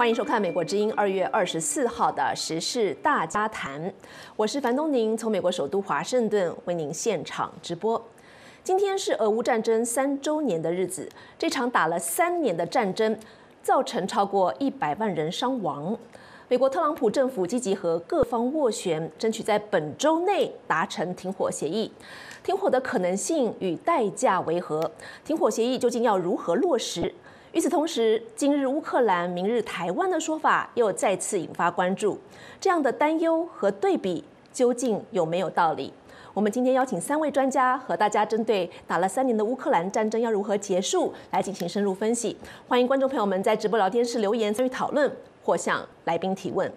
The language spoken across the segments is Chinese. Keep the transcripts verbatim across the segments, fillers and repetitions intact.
欢迎收看《美国之音》二月二十四号的时事大家谈，我是樊东宁，从美国首都华盛顿为您现场直播。今天是俄乌战争三周年的日子，这场打了三年的战争，造成超过一百万人伤亡。美国特朗普政府积极和各方斡旋，争取在本周内达成停火协议。停火的可能性与代价为何？停火协议究竟要如何落实？与此同时，今日乌克兰，明日台湾的说法又再次引发关注。这样的担忧和对比，究竟有没有道理？我们今天邀请三位专家和大家针对打了三年的乌克兰战争要如何结束来进行深入分析。欢迎观众朋友们在直播聊天室留言参与讨论，或向来宾提问。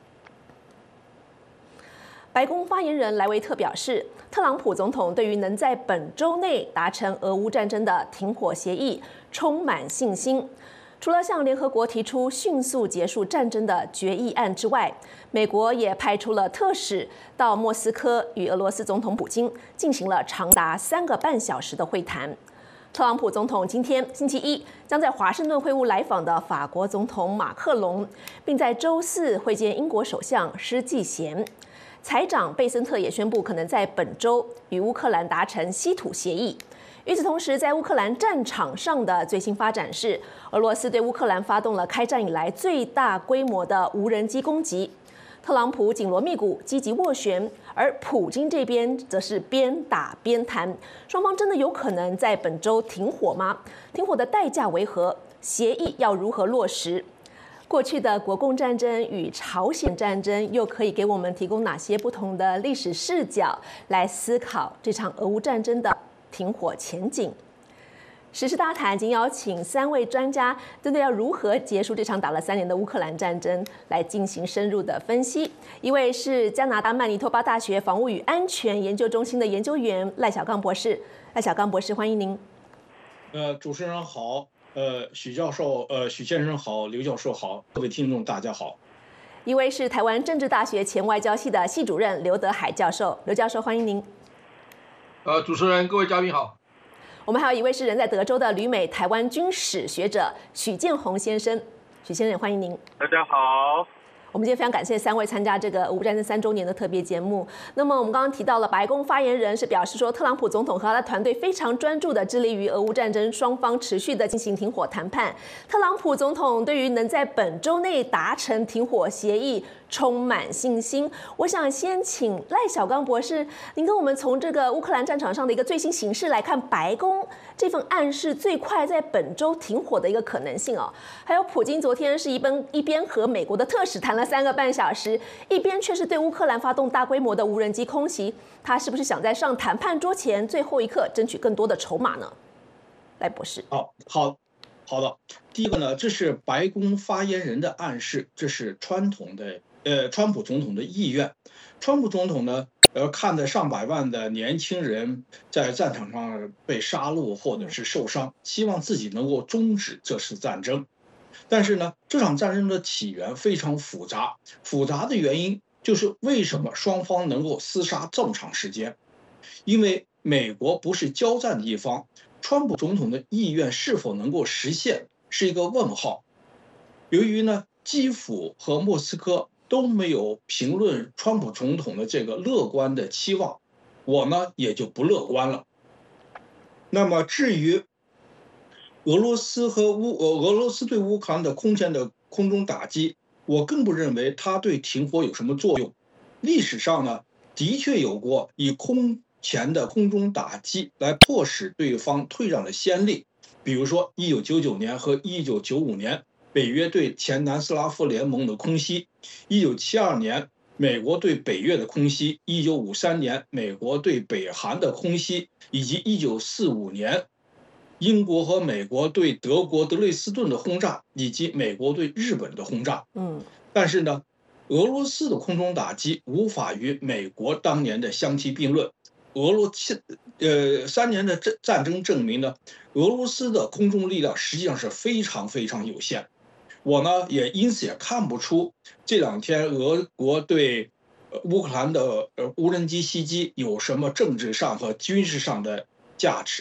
白宫发言人莱维特表示，特朗普总统对于能在本周内达成俄乌战争的停火协议充满信心。除了向联合国提出迅速结束战争的决议案之外，美国也派出了特使到莫斯科与俄罗斯总统普京进行了长达三个半小时的会谈。特朗普总统今天星期一将在华盛顿会晤来访的法国总统马克龙，并在周四会见英国首相施纪贤。财长贝森特也宣布，可能在本周与乌克兰达成稀土协议。与此同时，在乌克兰战场上的最新发展是，俄罗斯对乌克兰发动了开战以来最大规模的无人机攻击。特朗普紧锣密鼓，积极斡旋，而普京这边则是边打边谈。双方真的有可能在本周停火吗？停火的代价为何？协议要如何落实？过去的国共战争与朝鲜战争又可以给我们提供哪些不同的历史视角来思考这场俄乌战争的停火前景？时事大谈已经邀请三位专家，针对要如何结束这场打了三年的乌克兰战争来进行深入的分析。一位是加拿大曼尼托巴大学防务与安全研究中心的研究员赖小刚博士。赖小刚博士，欢迎您。 呃，主持人好。呃，许教授，呃，许先生好，刘教授好，各位听众大家好。 一位是台湾政治大学前外交系的系主任刘德海教授，刘教授欢迎您。 呃，主持人，各位嘉宾好。 我们还有一位是人在德州的旅美台湾军史学者许建宏先生，许先生欢迎您。 大家好。 我们今天非常感谢三位参加这个俄乌战争三周年的特别节目。那么我们刚刚提到了白宫发言人是表示说，特朗普总统和他的团队非常专注的致力于俄乌战争双方持续的进行停火谈判。特朗普总统对于能在本周内达成停火协议充满信心。我想先请赖小刚博士，您跟我们从这个乌克兰战场上的一个最新形势来看，白宫这份暗示最快在本周停火的一个可能性哦。还有普京昨天是一边一边和美国的特使谈了三个半小时，一边却是对乌克兰发动大规模的无人机空袭，他是不是想在上谈判桌前最后一刻争取更多的筹码呢？赖博士。 好，好，好的。第一个呢，这是白宫发言人的暗示，这是传统的。呃，川普总统的意愿，川普总统呢，呃，看着上百万的年轻人在战场上被杀戮或者是受伤，希望自己能够终止这次战争。但是呢，这场战争的起源非常复杂，复杂的原因就是为什么双方能够厮杀这么长时间？因为美国不是交战的一方，川普总统的意愿是否能够实现是一个问号。由于呢，基辅和莫斯科都没有评论川普总统的这个乐观的期望，我呢也就不乐观了。那么至于俄罗斯和乌俄俄罗斯对乌克兰的空前的空中打击，我更不认为它对停火有什么作用。历史上呢，的确有过以空前的空中打击来迫使对方退让的先例，比如说一九九九年和一九九五年。北约对前南斯拉夫联盟的空袭，一九七二年美国对北越的空袭，一九五三年美国对北韩的空袭，以及一九四五年英国和美国对德国德累斯顿的轰炸，以及美国对日本的轰炸。 嗯， 但是呢，俄罗斯的空中打击无法与美国当年的相提并论。俄罗斯呃三年的战战争证明呢，俄罗斯的空中力量实际上是非常非常有限。我呢也因此也看不出这两天俄国对乌克兰的无人机袭击有什么政治上和军事上的价值。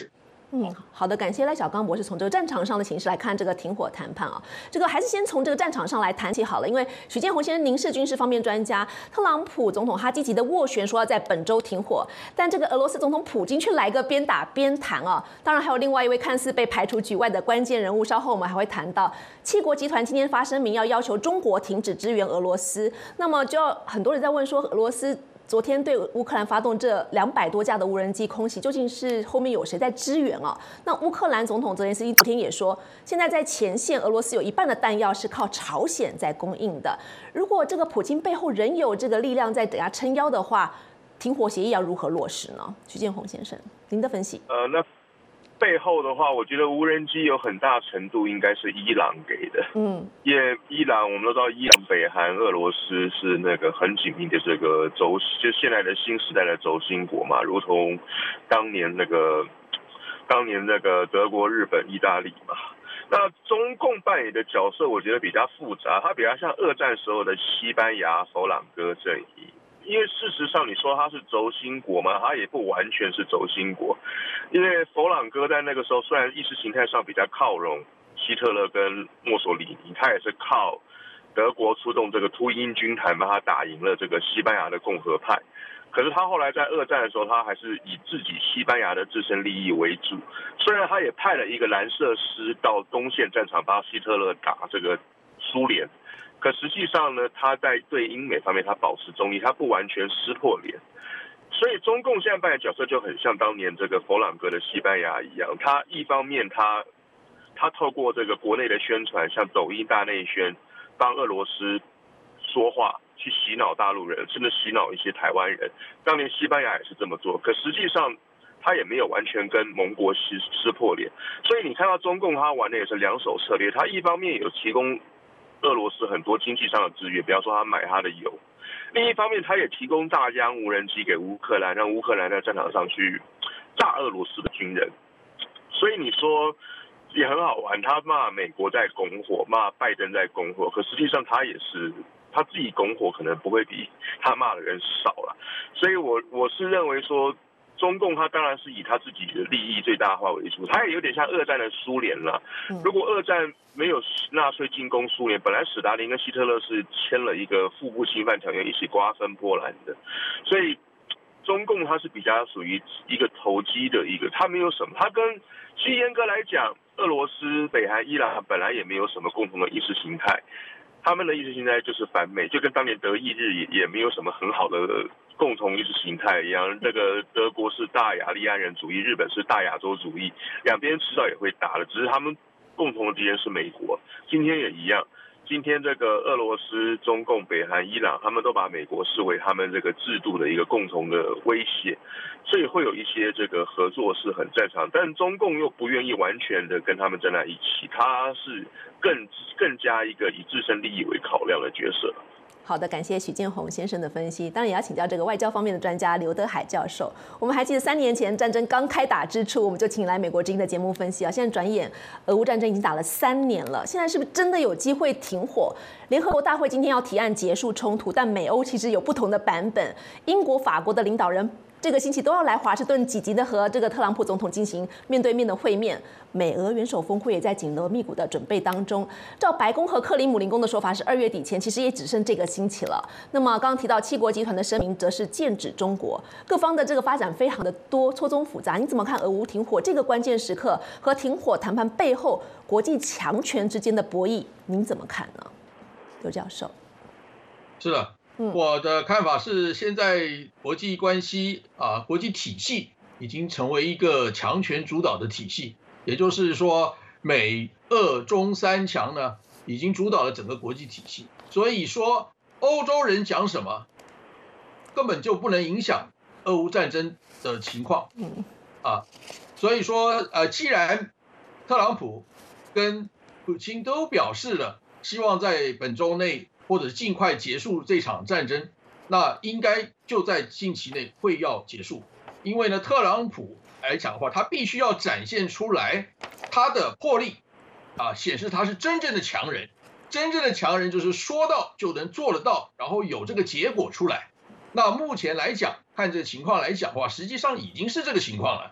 嗯，好的，感谢赖小刚博士从这个战场上的形势来看这个停火谈判啊。这个还是先从这个战场上来谈起好了，因为许建宏先生您是军事方面专家，特朗普总统他积极的斡旋说要在本周停火，但这个俄罗斯总统普京却来个边打边谈啊。当然还有另外一位看似被排除局外的关键人物，稍后我们还会谈到七国集团今天发声明要要求中国停止支援俄罗斯，那么就要很多人在问说俄罗斯昨天对乌克兰发动这两百多架的无人机空袭，究竟是后面有谁在支援啊？那乌克兰总统泽连斯基昨天也说，现在在前线，俄罗斯有一半的弹药是靠朝鲜在供应的。如果这个普京背后仍有这个力量在等下撑腰的话，停火协议要如何落实呢？徐建宏先生，您的分析？ 呃，那背后的话，我觉得无人机有很大程度应该是伊朗给的。嗯，因为伊朗我们都知道，伊朗、北韩、俄罗斯是那个很紧密的这个轴，就现在的新时代的轴心国嘛，如同当年那个当年那个德国、日本、意大利嘛。那中共扮演的角色，我觉得比较复杂，它比较像二战时候的西班牙佛朗哥阵营。因为事实上，你说它是轴心国嘛，它也不完全是轴心国。因为佛朗哥在那个时候，虽然意识形态上比较靠拢希特勒跟墨索里尼，他也是靠德国出动这个秃鹰军团把他打赢了这个西班牙的共和派。可是他后来在二战的时候，他还是以自己西班牙的自身利益为主。虽然他也派了一个蓝色师到东线战场帮希特勒打这个苏联。可实际上呢，他在对英美方面他保持中立，他不完全撕破脸。所以中共现在扮演角色就很像当年这个佛朗哥的西班牙一样，他一方面他他透过这个国内的宣传，像抖音大内宣，帮俄罗斯说话，去洗脑大陆人，甚至洗脑一些台湾人。当年西班牙也是这么做，可实际上他也没有完全跟盟国撕撕破脸。所以你看到中共他玩的也是两手策略，他一方面有提供俄罗斯很多经济上的资源，比方说他买他的油，另一方面他也提供大疆无人机给乌克兰，让乌克兰在战场上去炸俄罗斯的军人。所以你说也很好玩，他骂美国在拱火，骂拜登在拱火，可实际上他也是他自己拱火，可能不会比他骂的人少了。所以我我是认为说，中共他当然是以他自己的利益最大化为主，他也有点像二战的苏联了。如果二战没有纳粹进攻苏联，本来史达林跟希特勒是签了一个互不侵犯条约，一起瓜分波兰的，所以中共他是比较属于一个投机的一个，他没有什么，他跟其实严格来讲，俄罗斯、北韩、伊朗本来也没有什么共同的意识形态，他们的意识形态就是反美，就跟当年德意日也也没有什么很好的共同意识形态一样。这个德国是大雅利安人主义，日本是大亚洲主义，两边迟早也会打的，只是他们共同的敌人是美国。今天也一样，今天这个俄罗斯、中共、北韩、伊朗，他们都把美国视为他们这个制度的一个共同的威胁，所以会有一些这个合作是很正常，但中共又不愿意完全的跟他们站在一起，他是更更加一个以自身利益为考量的角色。 好的，感谢许建宏先生的分析。当然也要请教这个外交方面的专家刘德海教授。我们还记得三年前战争刚开打之初，我们就请来美国之音的节目分析啊。现在转眼，俄乌战争已经打了三年了，现在是不是真的有机会停火？联合国大会今天要提案结束冲突，但美欧其实有不同的版本。英国、法国的领导人这个星期都要来华盛顿紧急的和这个特朗普总统进行面对面的会面，美俄元首峰会也在紧锣密鼓的准备当中。照白宫和克里姆林宫的说法是二月底前，其实也只剩这个星期了。那么刚刚提到七国集团的声明，则是剑指中国，各方的这个发展非常的多，错综复杂。你怎么看俄乌停火这个关键时刻和停火谈判背后国际强权之间的博弈？您怎么看呢，刘教授？ 是的。我的看法是，现在国际关系啊，国际体系已经成为一个强权主导的体系，也就是说，美、俄、中三强呢，已经主导了整个国际体系。所以说，欧洲人讲什么，根本就不能影响俄乌战争的情况。啊，所以说，呃，既然特朗普跟普京都表示了希望在本周内，或者尽快结束这场战争，那应该就在近期内会要结束。因为呢，特朗普来讲的话，他必须要展现出来他的魄力，啊，显示他是真正的强人。真正的强人就是说到就能做得到，然后有这个结果出来。那目前来讲，看这个情况来讲的话，实际上已经是这个情况了。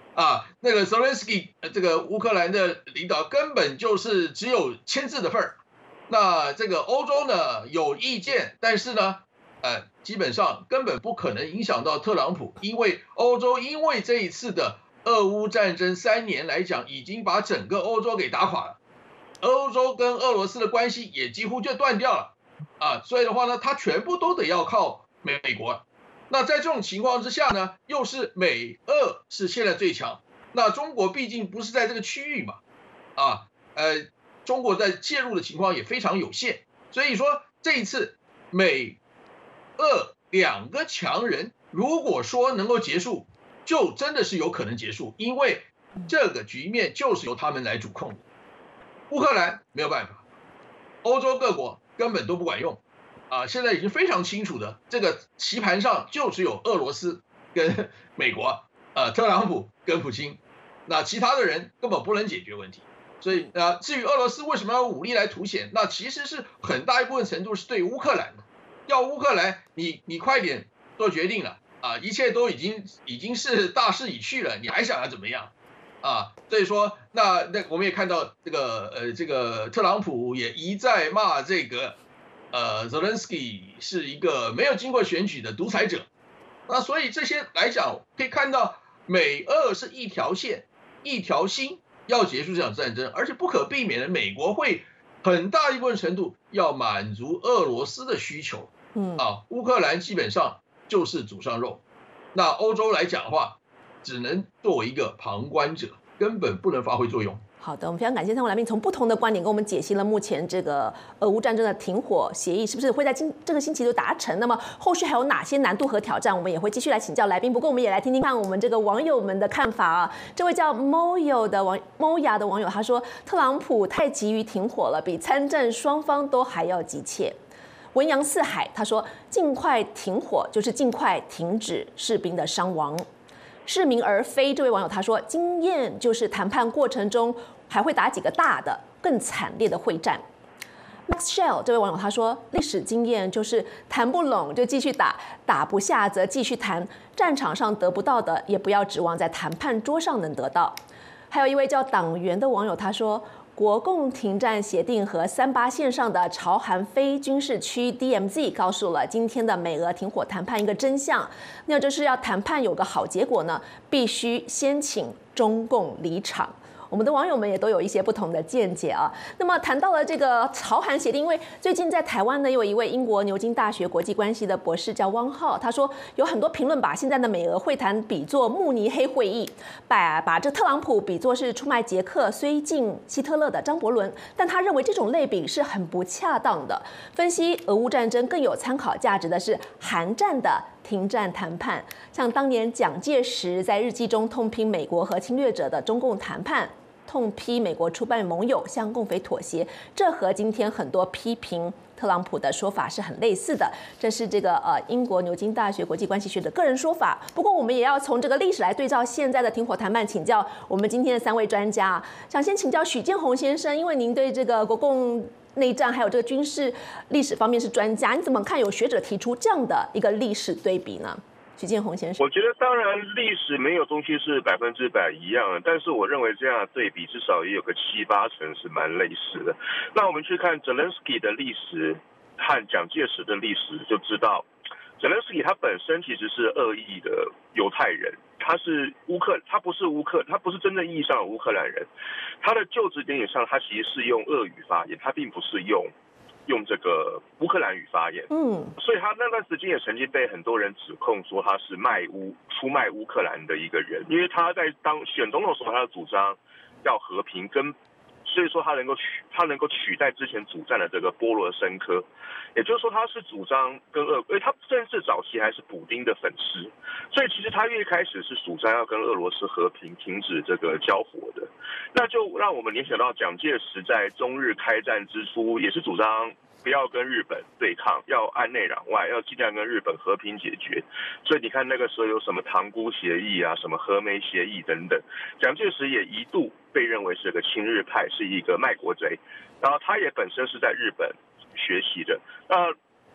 啊，那个 Zelensky 这个乌克兰的领导根本就是只有签字的份儿。那这个欧洲呢有意见，但是呢，呃，基本上根本不可能影响到特朗普，因为欧洲因为这一次的俄乌战争三年来讲，已经把整个欧洲给打垮了，欧洲跟俄罗斯的关系也几乎就断掉了啊，所以的话呢，他全部都得要靠美国。那在这种情况之下呢，又是美俄是现在最强，那中国毕竟不是在这个区域嘛，啊，呃，中国在介入的情况也非常有限，所以说这一次美俄两个强人如果说能够结束，就真的是有可能结束，因为这个局面就是由他们来主控的。乌克兰没有办法，欧洲各国根本都不管用。啊，现在已经非常清楚的，这个棋盘上就只有俄罗斯跟美国，呃，特朗普跟普京，那其他的人根本不能解决问题。所以呃，至于俄罗斯为什么要武力来凸显，那其实是很大一部分程度是对乌克兰的，要乌克兰你你快点做决定了啊，一切都已经已经是大势已去了，你还想要怎么样？啊，所以说那那我们也看到这个呃这个特朗普也一再骂这个。呃 ，Zelensky 是一个没有经过选举的独裁者，那所以这些来讲，可以看到美俄是一条线、一条心要结束这场战争，而且不可避免的，美国会很大一部分程度要满足俄罗斯的需求。嗯啊，乌克兰基本上就是祖上肉，那欧洲来讲的话，只能作为一个旁观者，根本不能发挥作用。 好的，我们非常感谢三位来宾从不同的观点跟我们解析了目前这个俄乌战争的停火协议是不是会在今这个星期就达成？那么后续还有哪些难度和挑战？我们也会继续来请教来宾。不过我们也来听听看我们这个网友们的看法啊。这位叫 Moyo 的网 Moya 的网友他说，特朗普太急于停火了，比参战双方都还要急切。文扬四海他说，尽快停火就是尽快停止士兵的伤亡。是民而非这位网友他说，经验就是谈判过程中还会打几个大的、更惨烈的会战。Max Shell 这位网友他说，历史经验就是谈不拢就继续打，打不下则继续谈，战场上得不到的也不要指望在谈判桌上能得到。还有一位叫党员的网友他说，国共停战协定和三八线上的朝韩非军事区 D M Z 告诉了今天的美俄停火谈判一个真相，那就是要谈判有个好结果呢，必须先请中共离场。我们的网友们也都有一些不同的见解啊。那么谈到了这个朝韩协定，因为最近在台湾呢，有一位英国牛津大学国际关系的博士叫汪浩，他说有很多评论把现在的美俄会谈比作慕尼黑会议，把把这特朗普比作是出卖捷克绥靖希特勒的张伯伦，但他认为这种类比是很不恰当的。分析俄乌战争更有参考价值的是韩战的停战谈判，像当年蒋介石在日记中痛批美国和侵略者的中共谈判，痛批美国出卖盟友向共匪妥协，这和今天很多批评特朗普的说法是很类似的。这是这个呃英国牛津大学国际关系学者个人说法。不过我们也要从这个历史来对照现在的停火谈判，请教我们今天的三位专家。想先请教许建宏先生，因为您对这个国共内战还有这个军事历史方面是专家，你怎么看有学者提出这样的一个历史对比呢？许建宏先生， 我觉得当然历史没有东西是百分之百一样的，但是我认为这样的对比至少也有个七八成是蛮类似的。那我们去看 Zelensky 的历史和蒋介石的历史，就知道 Zelensky 他本身其实是俄裔的犹太人，他是乌克，他不是乌克，他不是真正意义上的乌克兰人，他的就职典礼上他其实是用俄语发言，他并不是用。用这个乌克兰语发言，嗯，所以他那段时间也曾经被很多人指控说他是卖乌、出卖乌克兰的一个人，因为他在当选总统的时候，他的主张要和平，跟所以说他能够取他能够取代之前主战的这个波罗申科，也就是说他是主张跟俄，因为他甚至早期还是普丁的粉丝，所以其实他一开始是主张要跟俄罗斯和平，停止这个交火的。那就让我们联想到蒋介石在中日开战之初也是主张不要跟日本对抗，要安内攘外，要尽量跟日本和平解决。所以你看那个时候有什么塘沽协议啊，什么和美协议等等，蒋介石也一度被认为是个亲日派，是一个卖国贼。然后他也本身是在日本学习的。那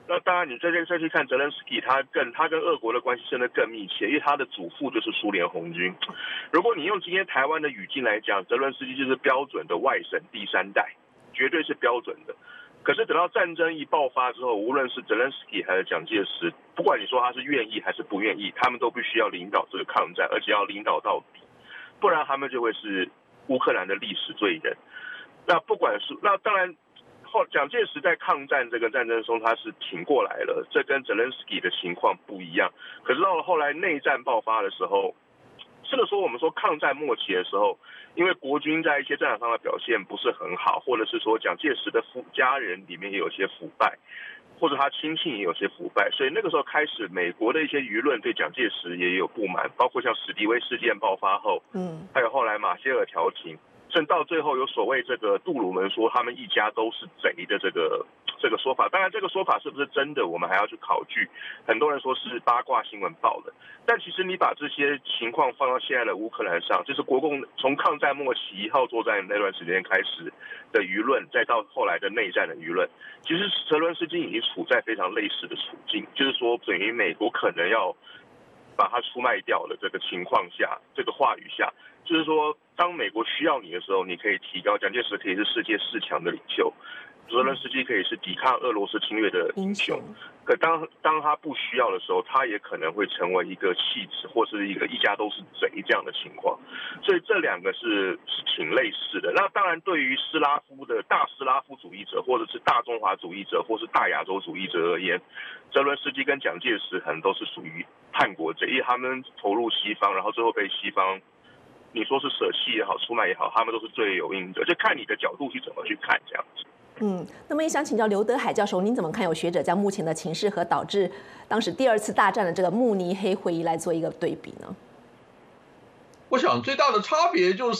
那当然，你再再去看泽连斯基，他更他跟俄国的关系真的更密切，因为他的祖父就是苏联红军。如果你用今天台湾的语境来讲，泽连斯基就是标准的外省第三代，绝对是标准的。可是等到战争一爆发之后，无论是泽连斯基还是蒋介石，不管你说他是愿意还是不愿意，他们都必须要领导这个抗战，而且要领导到底，不然他们就会是乌克兰的历史罪人。那不管是那当然。后蒋介石在抗战这个战争中，他是挺过来了，这跟泽连斯基的情况不一样。可是到了后来内战爆发的时候，这个时候我们说抗战末期的时候，因为国军在一些战场上的表现不是很好，或者是说蒋介石的夫家人里面也有些腐败，或者他亲戚也有些腐败，所以那个时候开始，美国的一些舆论对蒋介石也有不满，包括像史迪威事件爆发后，嗯，还有后来马歇尔调停。甚至到最后有所谓这个杜鲁门说他们一家都是贼的这个这个说法，当然这个说法是不是真的，我们还要去考据。很多人说是八卦新闻报的，但其实你把这些情况放到现在的乌克兰上，就是国共从抗战末期一号作战那段时间开始的舆论，再到后来的内战的舆论，其实泽伦斯基已经处在非常类似的处境，就是说等于美国可能要把它出卖掉的这个情况下，这个话语下。就是说，当美国需要你的时候，你可以提高。蒋介石可以是世界四强的领袖，泽连斯基可以是抵抗俄罗斯侵略的英雄。可当当他不需要的时候，他也可能会成为一个弃子，或是一个一家都是贼这样的情况。所以这两个是是挺类似的。那当然，对于斯拉夫的大斯拉夫主义者，或者是大中华主义者，或是大亚洲主义者而言，泽连斯基跟蒋介石可能都是属于叛国贼，因为他们投入西方，然后最后被西方。你说是舍弃也好，出卖也好，他们都是罪有应得，就看你的角度去怎么去看这样子。 嗯，那么也想请教刘德海教授，您怎么看？有学者将目前的情势和导致当时第二次大战的这个慕尼黑会议来做一个对比呢？ 我想最大的差别就是，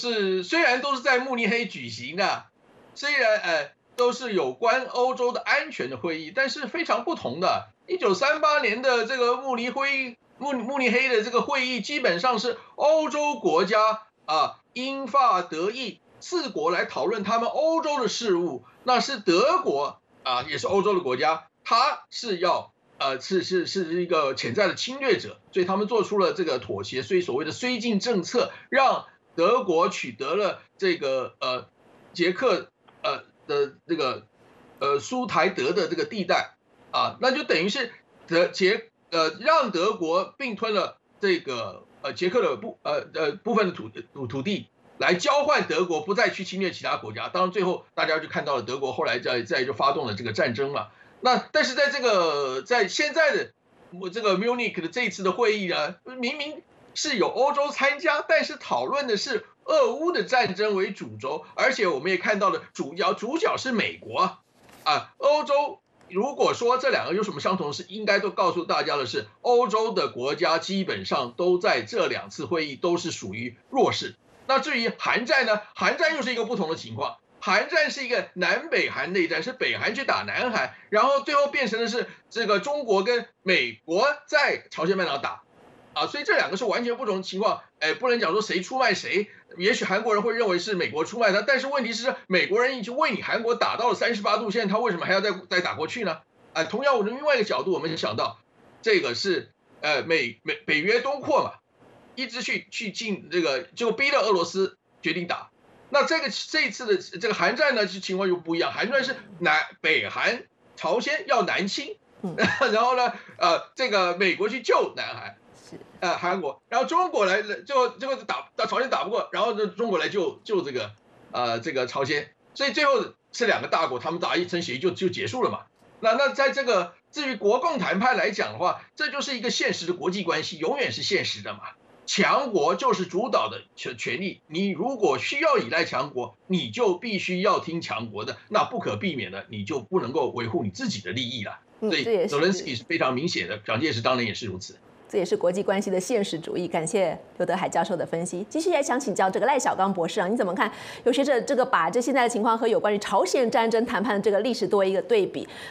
虽然都是在慕尼黑举行的，虽然呃都是有关欧洲的安全的会议，但是非常不同的。一九三八年的这个慕尼黑。慕慕尼黑的这个会议基本上是欧洲国家啊，英法德意四国来讨论他们欧洲的事务。那是德国啊，也是欧洲的国家，他是要呃是是是一个潜在的侵略者，所以他们做出了这个妥协，所以所谓的绥靖政策，让德国取得了这个呃捷克呃的这个呃苏台德的这个地带啊，那就等于是德捷。呃，让德国并吞了这个呃捷克的部呃呃部分的土土土地，来交换德国不再去侵略其他国家。当然，最后大家就看到了德国后来在在就发动了这个战争嘛。那但是在这个在现在的这个 Munich 的这一次的会议呢，明明是有欧洲参加，但是讨论的是俄乌的战争为主轴，而且我们也看到了主要主角是美国啊，欧洲。如果说这两个有什么相同，是应该都告诉大家的是，欧洲的国家基本上都在这两次会议都是属于弱势。那至于韩战呢？韩战又是一个不同的情况。韩战是一个南北韩内战，是北韩去打南韩，然后最后变成的是这个中国跟美国在朝鲜半岛打，啊，所以这两个是完全不同的情况。哎，不能讲说谁出卖谁。也许韩国人会认为是美国出卖他，但是问题是，美国人已经为你韩国打到了三十八度线，他为什么还要再再打过去呢？啊，同样，我从另外一个角度，我们想到，这个是呃美美北约东扩嘛，一直去去进这个，就逼了俄罗斯决定打。那这个这一次的这个韩战呢，情况又不一样，韩战是南北韩朝鲜要南侵，然后呢，呃，这个美国去救南韩。呃，韩国，然后中国来，最后最后打打朝鲜打不过，然后中国来救救这个呃这个朝鲜，所以最后是两个大国，他们达一层协议就就结束了嘛。那那在这个至于国共谈判来讲的话，这就是一个现实的国际关系，永远是现实的嘛。强国就是主导的权权力，你如果需要依赖强国，你就必须要听强国的，那不可避免的，你就不能够维护你自己的利益了。所以泽连斯基是非常明显的，蒋介石当然也是如此。 这也是国际关系的现实主义。感谢刘德海教授的分析。继续也想请教这个赖小刚博士啊，你怎么看？有学者这个把这现在的情况和有关于朝鲜战争谈判的这个历史作为一个对比，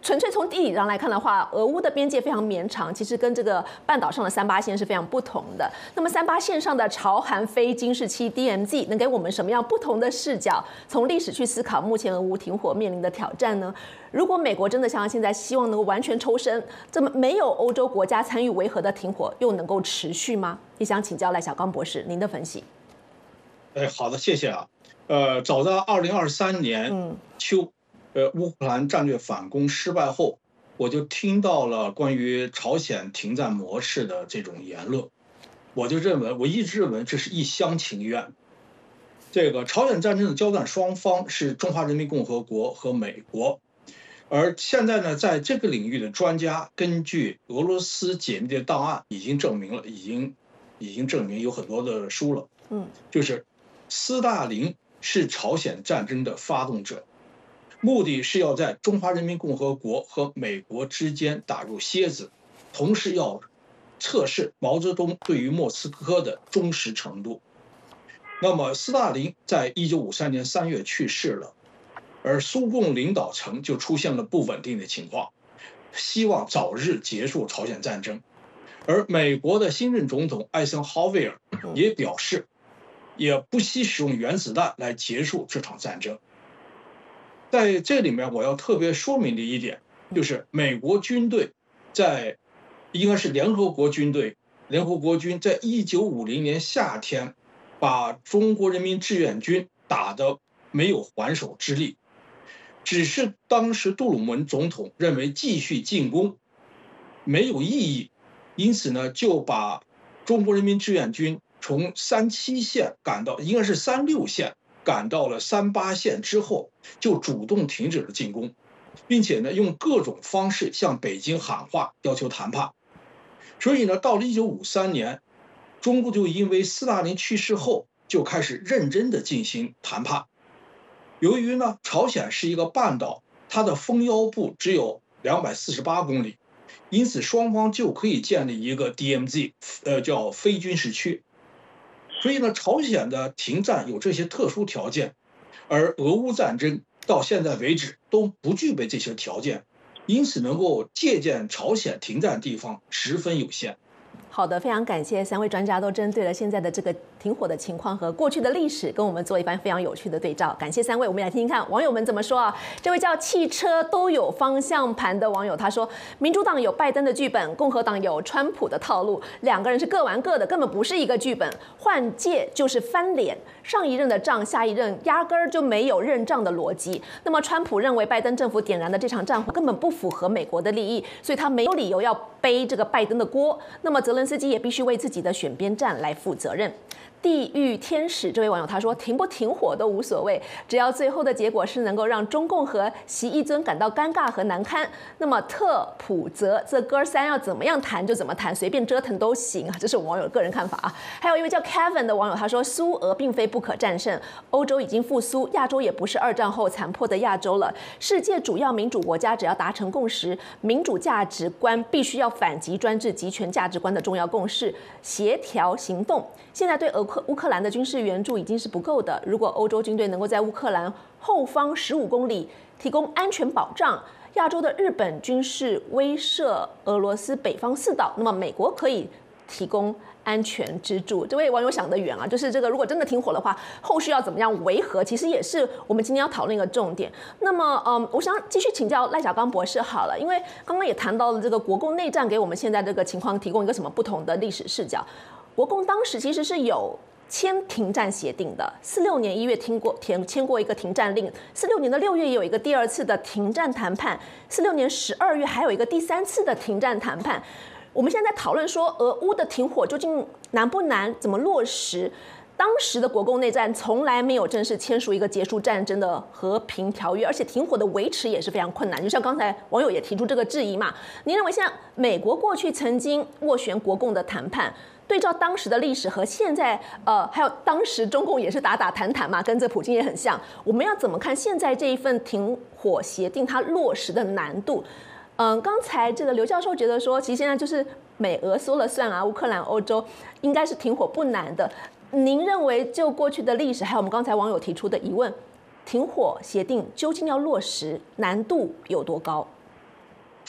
纯粹从地理上来看的话，俄乌的边界非常绵长，其实跟这个半岛上的三八线是非常不同的。那么三八线上的朝韩非军事区 D M Z 能给我们什么样不同的视角？从历史去思考目前俄乌停火面临的挑战呢？如果美国真的像现在希望能够完全抽身，这么没有欧洲国家参与维和的停火又能够持续吗？也想请教赖小刚博士您的分析。 哎，好的，谢谢啊。呃，早在二零二三年秋。嗯呃，乌克兰战略反攻失败后，我就听到了关于朝鲜停战模式的这种言论，我就认为，我一直认为这是一厢情愿。这个朝鲜战争的交战双方是中华人民共和国和美国，而现在呢，在这个领域的专家根据俄罗斯解密的档案已经证明了，已经已经证明有很多的书了，嗯，就是斯大林是朝鲜战争的发动者。目的是要在中华人民共和国和美国之间打入楔子，同时要测试毛泽东对于莫斯科的忠实程度。那么，斯大林在一九五三年三月去世了，而苏共领导层就出现了不稳定的情况，希望早日结束朝鲜战争。而美国的新任总统艾森豪威尔也表示，也不惜使用原子弹来结束这场战争。在这里面，我要特别说明的一点，就是美国军队在，应该是联合国军队，联合国军在一九五零年夏天，把中国人民志愿军打得没有还手之力，只是当时杜鲁门总统认为继续进攻没有意义，因此呢，就把中国人民志愿军从三七线赶到，应该是三六线。赶到了三八线之后，就主动停止了进攻，并且呢，用各种方式向北京喊话，要求谈判。所以呢，到了一九五三年，中国就因为斯大林去世后，就开始认真的进行谈判。由于呢，朝鲜是一个半岛，它的封腰部只有两百四十八公里，因此双方就可以建立一个 D M Z， 呃，叫非军事区。所以呢，朝鲜的停战有这些特殊条件，而俄乌战争到现在为止都不具备这些条件，因此能够借鉴朝鲜停战地方十分有限。 好的，非常感谢三位专家都针对了现在的这个停火的情况和过去的历史，跟我们做一番非常有趣的对照。感谢三位，我们来听听看网友们怎么说啊。这位叫汽车都有方向盘的网友他说，民主党有拜登的剧本，共和党有川普的套路，两个人是各玩各的，根本不是一个剧本，换届就是翻脸，上一任的仗下一任压根儿就没有认账的逻辑。那么川普认为拜登政府点燃的这场战火根本不符合美国的利益，所以他没有理由要背这个拜登的锅。那么泽伦斯基也必须为自己的选边站来负责任。地狱天使这位网友他说，停不停火都无所谓，只要最后的结果是能够让中共和习一尊感到尴尬和难堪，那么特普泽这哥仨要怎么样谈就怎么谈，随便折腾都行啊，这是我网友的个人看法啊。还有一位叫 Kevin 的网友他说，苏俄并非不可战胜，欧洲已经复苏，亚洲也不是二战后残破的亚洲了。世界主要民主国家只要达成共识，民主价值观必须要反击专制集权价值观的重要共识，协调行动。现在对俄克乌克兰的军事援助已经是不够的，如果欧洲军队能够在乌克兰后方十五公里提供安全保障，亚洲的日本军事威慑俄罗斯北方四岛，那么美国可以提供安全支柱。这位网友想得远啊，就是这个如果真的停火的话，后续要怎么样维和，其实也是我们今天要讨论一个重点。那么，嗯，我想继续请教赖小刚博士好了，因为刚刚也谈到了这个国共内战给我们现在这个情况提供一个什么不同的历史视角。国共当时其实是有签停战协定的，四六年一月听过填签过一个停战令，四六年的六月也有一个第二次的停战谈判，四六年十二月还有一个第三次的停战谈判。我们现在在讨论说俄乌的停火究竟难不难，怎么落实？当时的国共内战从来没有正式签署一个结束战争的和平条约，而且停火的维持也是非常困难。就像刚才网友也提出这个质疑嘛，您认为现在美国过去曾经斡旋国共的谈判，对照当时的历史和现在，呃，还有当时中共也是打打谈谈嘛，跟这普京也很像。我们要怎么看现在这一份停火协定它落实的难度？嗯，刚才这个刘教授觉得说，其实现在就是美俄说了算啊，乌克兰、欧洲应该是停火不难的。您认为就过去的历史，还有我们刚才网友提出的疑问，停火协定究竟要落实难度有多高？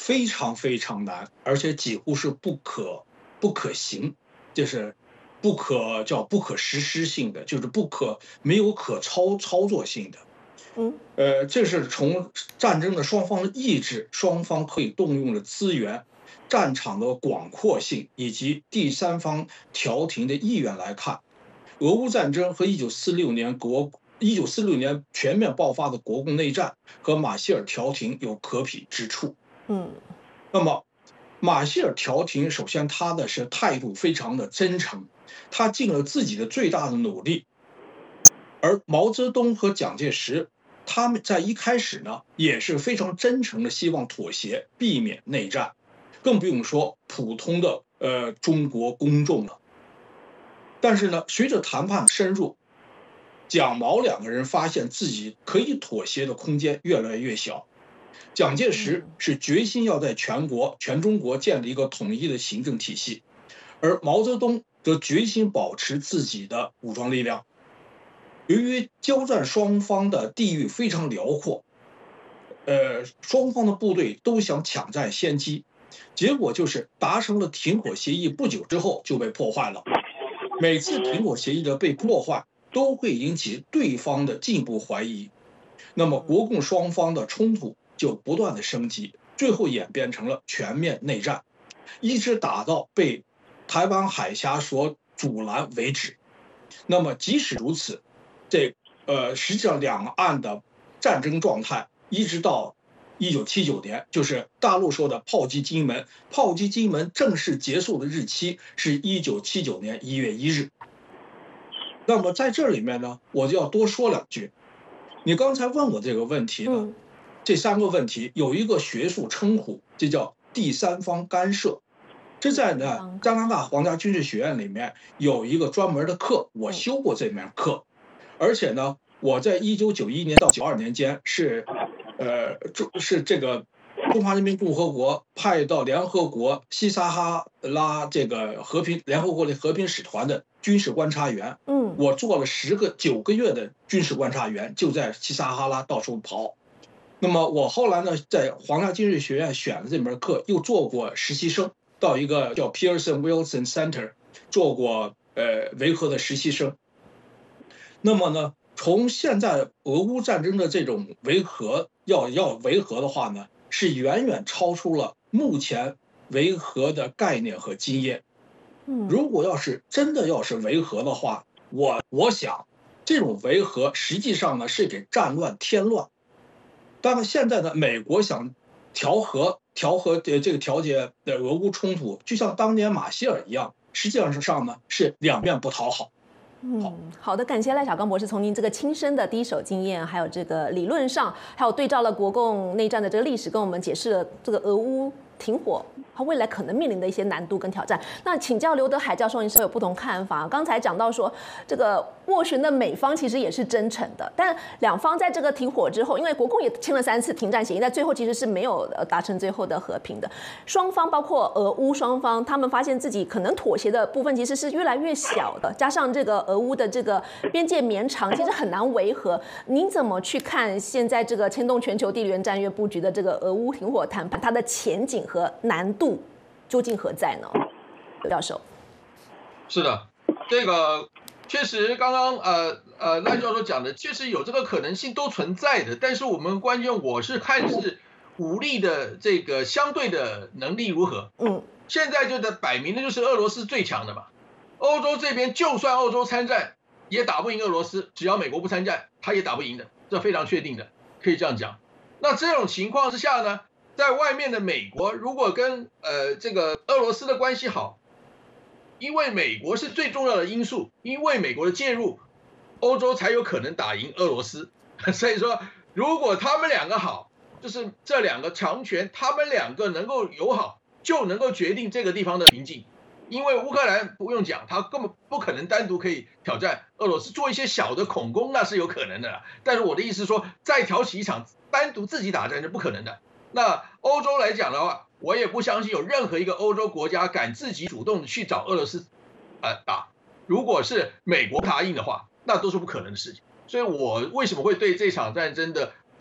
非常非常难，而且几乎是不可不可行，就是不可叫不可实施性的，就是不可没有可操操作性的。 嗯， 呃，这是从战争的双方的意志、双方可以动用的资源、战场的广阔性以及第三方调停的意愿来看，俄乌战争和一九四六年国一九四六年全面爆发的国共内战和马歇尔调停有可比之处。 嗯， 那么马歇尔调停，首先他的是态度非常的真诚，他尽了自己的最大的努力，而毛泽东和蒋介石。他们在一开始呢，也是非常真诚的希望妥协，避免内战，更不用说普通的呃中国公众了。但是呢，随着谈判深入，蒋毛两个人发现自己可以妥协的空间越来越小。蒋介石是决心要在全国、全中国建立一个统一的行政体系，而毛泽东则决心保持自己的武装力量。由于交战双方的地域非常辽阔，呃，双方的部队都想抢占先机，结果就是达成了停火协议，不久之后就被破坏了。每次停火协议的被破坏，都会引起对方的进一步怀疑，那么国共双方的冲突就不断的升级，最后演变成了全面内战，一直打到被台湾海峡所阻拦为止。那么即使如此，这呃，实际上两岸的战争状态一直到一九七九年，就是大陆说的炮击金门，炮击金门正式结束的日期是一九七九年一月一日。那么在这里面呢，我就要多说两句。你刚才问我这个问题呢， 嗯、 这三个问题有一个学术称呼，这叫第三方干涉。这在呢加拿大皇家军事学院里面有一个专门的课，我修过这门课。而且呢，我在一九九一年到九二年间是，呃，是这个中华人民共和国派到联合国西撒哈拉这个和平联合国的和平使团的军事观察员。 嗯， 我做了十个九个月的军事观察员，就在西撒哈拉到处跑。那么我后来呢，在皇家军事学院选了这门课，又做过实习生，到一个叫 Pearson Wilson Center 做过呃维和的实习生。那么呢，从现在俄乌战争的这种维和，要要维和的话呢，是远远超出了目前维和的概念和经验。如果要是真的要是维和的话，我我想这种维和实际上呢是给战乱添乱。当然现在呢，美国想调和调和这个调节的俄乌冲突，就像当年马歇尔一样，实际上上呢是两面不讨好。 嗯，好的，感谢赖小刚博士从您这个亲身的第一手经验，还有这个理论上，还有对照了国共内战的这个历史，跟我们解释了这个俄乌停火它未来可能面临的一些难度跟挑战。那请教刘德海教授，您是有不同看法？刚才讲到说，这个斡旋的美方其实也是真诚的，但两方在这个停火之后，因为国共也签了三次停战协议，在最后其实是没有达成最后的和平的。双方包括俄乌双方，他们发现自己可能妥协的部分其实是越来越小的，加上这个俄乌的这个边界绵长，其实很难维和。您怎么去看现在这个牵动全球地缘战略布局的这个俄乌停火谈判，它的前景和难度究竟何在呢？刘教授， 是的，这个确实刚刚呃呃赖教授讲的，确实有这个可能性都存在的，但是我们关键我是看是武力的这个相对的能力如何。 嗯， 现在就在摆明的就是俄罗斯最强的嘛，欧洲这边就算欧洲参战也打不赢俄罗斯，只要美国不参战，他也打不赢的，这非常确定的，可以这样讲。那这种情况之下呢，在外面的美国如果跟呃这个俄罗斯的关系好，因为美国是最重要的因素，因为美国的介入，欧洲才有可能打赢俄罗斯。所以说，如果他们两个好，就是这两个强权，他们两个能够友好，就能够决定这个地方的平静。因为乌克兰不用讲，他根本不可能单独可以挑战俄罗斯，做一些小的恐攻那是有可能的，但是我的意思是说，再挑起一场单独自己打战是不可能的。那欧洲来讲的话，我也不相信有任何一个欧洲国家敢自己主动的去找俄罗斯，呃打。如果是美国答应的话，那都是不可能的事情。所以我为什么会对这场战争的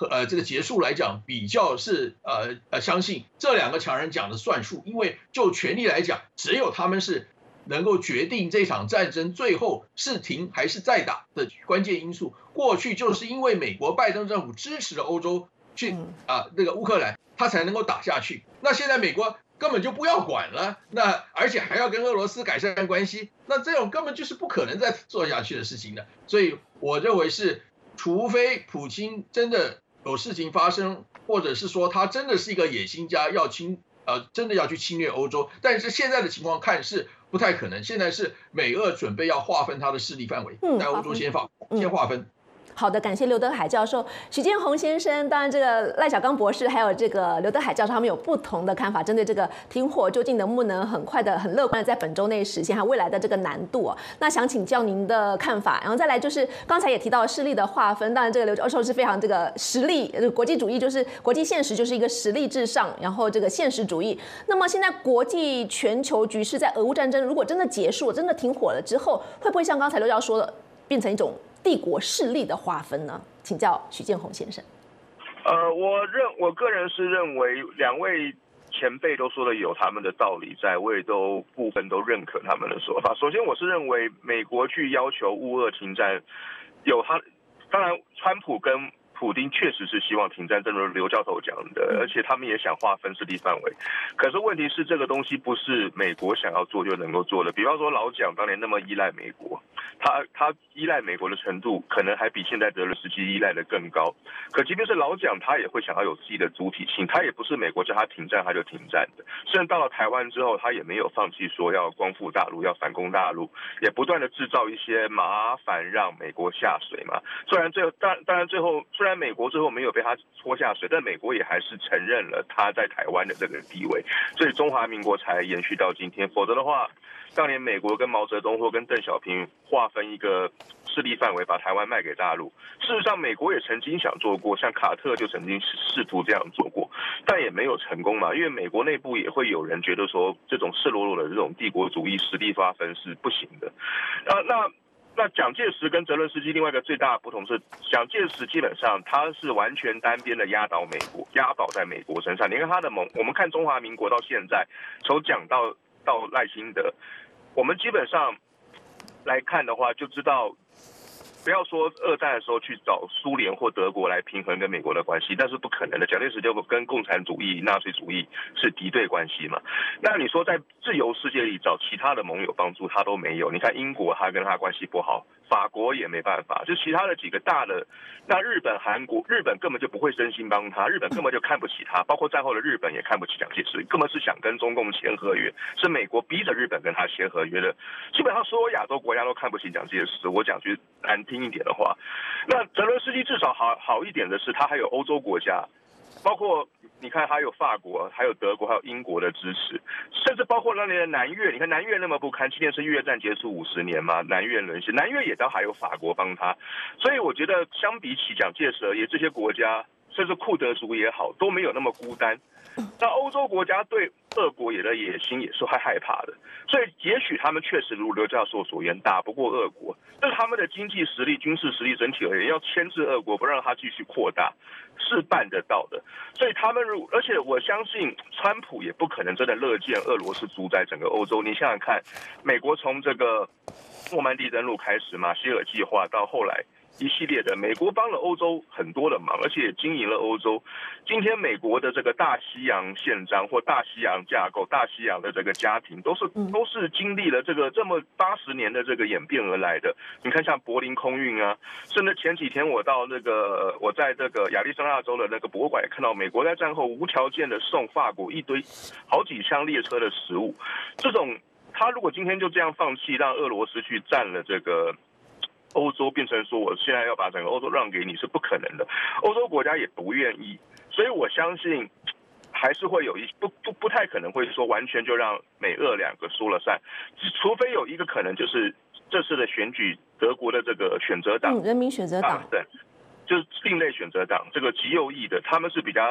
和呃这个结束来讲，比较是呃呃相信这两个强人讲的算数，因为就权力来讲，只有他们是能够决定这场战争最后是停还是再打的关键因素。过去就是因为美国拜登政府支持了欧洲去啊那个乌克兰，他才能够打下去。那现在美国根本就不要管了，那而且还要跟俄罗斯改善关系，那这种根本就是不可能再做下去的事情的。所以我认为是，除非普京真的有事情发生，或者是说他真的是一个野心家，要侵呃真的要去侵略欧洲，但是现在的情况看是不太可能。现在是美俄准备要划分它的势力范围，在欧洲先划先划分。 好的，感谢刘德海教授、许建宏先生。当然，这个赖小刚博士还有这个刘德海教授，他们有不同的看法，针对这个停火究竟能不能很快的、很乐观的在本周内实现，还有未来的这个难度哦。那想请教您的看法，然后再来就是刚才也提到势力的划分。当然，这个刘教授是非常这个实力，国际主义就是国际现实就是一个实力至上，然后这个现实主义。那么现在国际全球局势在俄乌战争如果真的结束、真的停火了之后，会不会像刚才刘教授说的，变成一种帝国势力的划分呢？请教许建宏先生。 呃，我认我个人是认为两位前辈都说的有他们的道理在，我也都部分都认可他们的说法。首先，我是认为美国去要求乌俄停战，有他当然川普跟普丁确实是希望停战，正如刘教授讲的，而且他们也想划分势力范围。可是问题是，这个东西不是美国想要做就能够做的。比方说老蒋当年那么依赖美国，他他依赖美国的程度，可能还比现在泽连斯基依赖的更高。可即便是老蒋，他也会想要有自己的主体性，他也不是美国叫他停战他就停战的。甚至到了台湾之后，他也没有放弃说要光复大陆，要反攻大陆，也不断的制造一些麻烦让美国下水嘛。虽然最后当当然最后虽然美国最后没有被他拖下水，但美国也还是承认了他在台湾的这个地位，所以中华民国才延续到今天。否则的话，当年美国跟毛泽东或跟邓小平划分一个势力范围，把台湾卖给大陆。事实上，美国也曾经想做过，像卡特就曾经试图这样做过，但也没有成功嘛。因为美国内部也会有人觉得说，这种赤裸裸的这种帝国主义实力划分是不行的。啊，那。那蒋介石跟泽伦斯基另外一个最大的不同是，蒋介石基本上他是完全单边的压倒美国，压倒在美国身上。你看他的盟，我们看中华民国到现在，从蒋到到赖清德，我们基本上来看的话，就知道。不要说二战的时候去找苏联或德国来平衡跟美国的关系，但是不可能的。蒋介石就跟共产主义、纳粹主义是敌对关系嘛。那你说在自由世界里找其他的盟友帮助，他都没有。你看英国，他跟他关系不好，法国也没办法，就其他的几个大的，那日本、韩国，日本根本就不会真心帮他，日本根本就看不起他，包括战后的日本也看不起蒋介石，根本是想跟中共签合约，是美国逼着日本跟他签合约的。基本上所有亚洲国家都看不起蒋介石，我讲句难听一点的话。那泽伦斯基至少好好一点的是，他还有欧洲国家，包括你看还有法国、还有德国、还有英国的支持，甚至包括那年的南越。你看南越那么不堪，今年是越战结束五十年嘛，南越沦陷，南越也都还有法国帮他。所以我觉得相比起蒋介石而言，这些国家甚至库德族也好，都没有那么孤单。那欧洲国家对俄国也的野心也是还害怕的，所以也许他们确实如刘教授所言，打不过俄国，但是他们的经济实力、军事实力整体而言，要牵制俄国，不让它继续扩大，是办得到的。所以他们如，而且我相信川普也不可能真的乐见俄罗斯主宰整个欧洲。你想想看，美国从这个诺曼底登陆开始，马歇尔计划到后来。一系列的，美国帮了欧洲很多的忙，而且也经营了欧洲。今天美国的这个大西洋宪章或大西洋架构、大西洋的这个家庭，都是都是经历了这个这么八十年的这个演变而来的。你看，像柏林空运啊，甚至前几天我到那个我在这个亚利桑那州的那个博物馆，也看到美国在战后无条件的送法国一堆好几箱列车的食物。这种他如果今天就这样放弃，让俄罗斯去占了这个。欧洲变成说，我现在要把整个欧洲让给你是不可能的，欧洲国家也不愿意，所以我相信还是会有一不不不太可能会说完全就让美俄两个说了算，除非有一个可能就是这次的选举，德国的这个选择党， 嗯，人民选择党， 对，就是另类选择党，这个极右翼的，他们是比较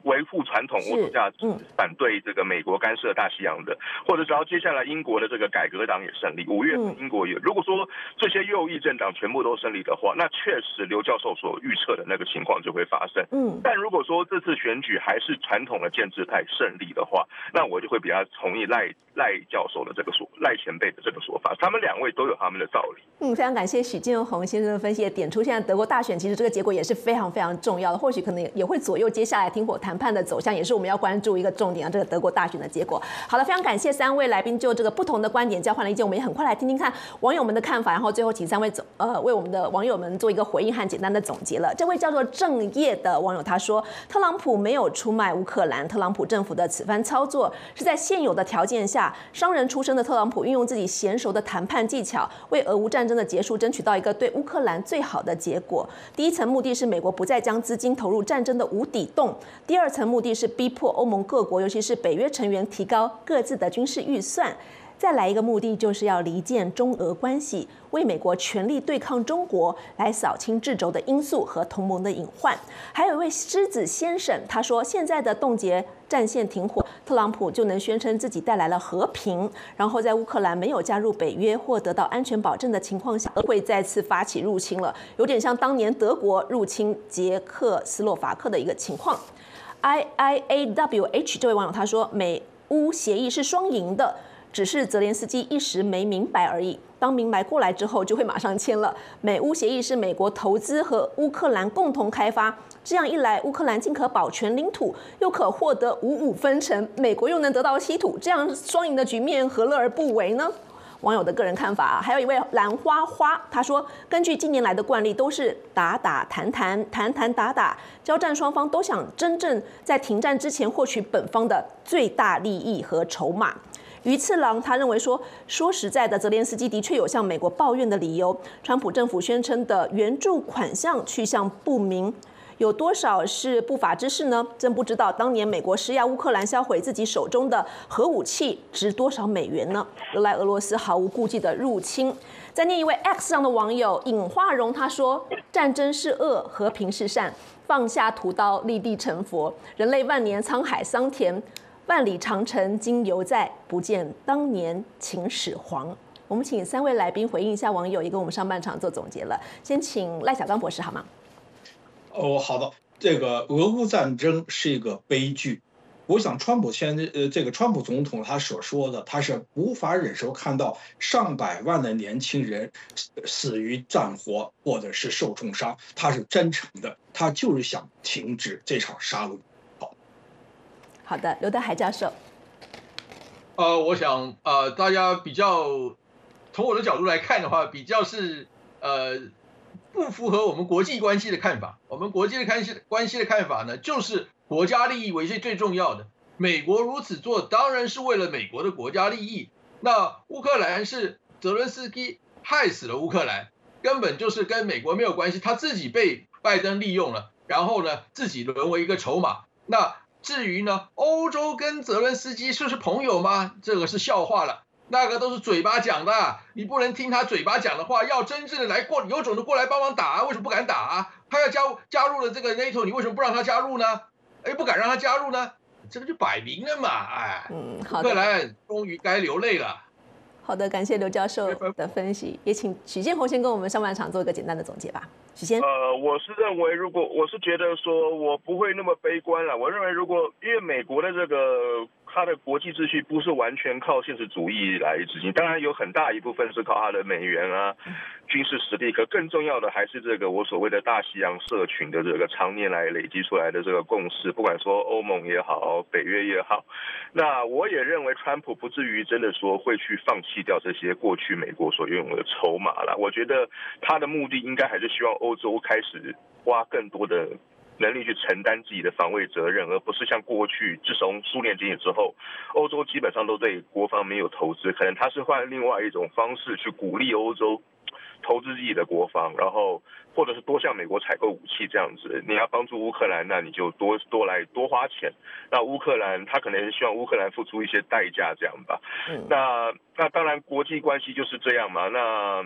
维护传统欧洲价值，反对这个美国干涉大西洋的，或者只要接下来英国的这个改革党也胜利，五月份英国也，如果说这些右翼政党全部都胜利的话，那确实刘教授所预测的那个情况就会发生。嗯，但如果说这次选举还是传统的建制派胜利的话，那我就会比较同意赖赖教授的这个说赖前辈的这个说法，他们两位都有他们的道理。 嗯，非常感谢许建宏先生的分析，也点出现在德国大选其实这个结果也是非常非常重要的，或许可能也会左右接下来停火谈判的走向，也是我们要关注一个重点啊，这个德国大选的结果。好了，非常感谢三位来宾就这个不同的观点交换了意见，我们也很快来听听看网友们的看法，然后最后请三位总呃为我们的网友们做一个回应和简单的总结了。这位叫做正业的网友他说，特朗普没有出卖乌克兰，特朗普政府的此番操作是在现有的条件下，商人出身的特朗普运用自己娴熟的谈判技巧，为俄乌战争的结束争取到一个对乌克兰最好的结果。第一层目的是美国不再将资金投入战争的无底洞，第二层目的是逼迫欧盟各国，尤其是北约成员提高各自的军事预算。再来一个目的就是要离间中俄关系，为美国全力对抗中国来扫清制轴的因素和同盟的隐患。还有一位狮子先生，他说现在的冻结战线停火，特朗普就能宣称自己带来了和平，然后在乌克兰没有加入北约或得到安全保证的情况下，会再次发起入侵了，有点像当年德国入侵捷克斯洛伐克的一个情况。I I A W H 这位网友他说，美乌协议是双赢的，只是泽连斯基一时没明白而已，当明白过来之后就会马上签了。美乌协议是美国投资和乌克兰共同开发，这样一来，乌克兰竟可保全领土，又可获得五五分成，美国又能得到稀土，这样双赢的局面何乐而不为呢？网友的个人看法啊，还有一位兰花花，他说，根据近年来的惯例，都是打打谈谈，谈谈打打，交战双方都想真正在停战之前获取本方的最大利益和筹码。鱼次郎他认为说，说实在的，泽连斯基的确有向美国抱怨的理由。川普政府宣称的援助款项去向不明，有多少是不法之事呢？真不知道当年美国施压乌克兰销毁自己手中的核武器值多少美元呢？惹来俄罗斯毫无顾忌的入侵。再念一位 X 上的网友尹化荣，他说：战争是恶，和平是善，放下屠刀，立地成佛。人类万年沧海桑田。万里长城今犹在，不见当年秦始皇。我们请三位来宾回应一下网友，也跟我们上半场做总结了。先请赖小刚博士好吗？ 哦，好的。这个俄乌战争是一个悲剧，我想川普现在呃，这个川普总统他所说的，他是无法忍受看到上百万的年轻人死于战火或者是受重伤，他是真诚的，他就是想停止这场杀戮。 好的，刘德海教授。 呃，我想呃，大家比较从我的角度来看的话，比较是呃不符合我们国际关系的看法。我们国际的关系关系的看法呢，就是国家利益为最最重要的。美国如此做，当然是为了美国的国家利益。那乌克兰是泽伦斯基害死了乌克兰，根本就是跟美国没有关系，他自己被拜登利用了，然后呢，自己沦为一个筹码。那至于呢，欧洲跟泽伦斯基是不是朋友吗？这个是笑话了，那个都是嘴巴讲的，你不能听他嘴巴讲的话，要真正的来过有种的过来帮忙打啊，为什么不敢打啊？他要加加入了这个 NATO， 你为什么不让他加入呢？哎，不敢让他加入呢？这个就摆明了嘛，哎，嗯，乌克兰终于该流泪了。 好的，感谢刘教授的分析，也请许建宏先跟我们上半场做一个简单的总结吧。许先， 呃，我是认为，如果我是觉得说，我不会那么悲观了。我认为，如果因为美国的这个它的国际秩序不是完全靠现实主义来执行，当然有很大一部分是靠它的美元啊、军事实力，可更重要的还是这个我所谓的大西洋社群的这个常年来累积出来的这个共识，不管说欧盟也好，北约也好。那我也认为，川普不至于真的说会去放弃掉这些过去美国所拥有的筹码了。我觉得他的目的应该还是希望欧洲开始花更多的能力去承担自己的防卫责任，而不是像过去自从苏联解体之后，欧洲基本上都对国防没有投资，可能他是换另外一种方式去鼓励欧洲投资自己的国防，然后或者是多向美国采购武器这样子。你要帮助乌克兰，那你就多多来多花钱。那乌克兰他可能希望乌克兰付出一些代价这样吧。嗯、那那当然国际关系就是这样嘛。那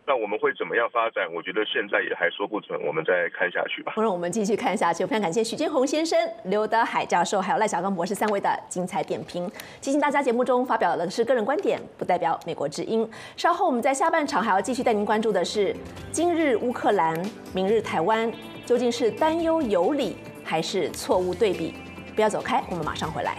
那我们会怎么样发展？我觉得现在也还说不准，我们再看下去吧。 让我们继续看下去。非常感谢许建宏先生、刘德海教授还有赖小刚博士三位的精彩点评。提醒大家，节目中发表的是个人观点，不代表美国之音。稍后我们在下半场还要继续带您关注的是今日乌克兰，明日台湾，究竟是担忧有理还是错误对比？不要走开，我们马上回来。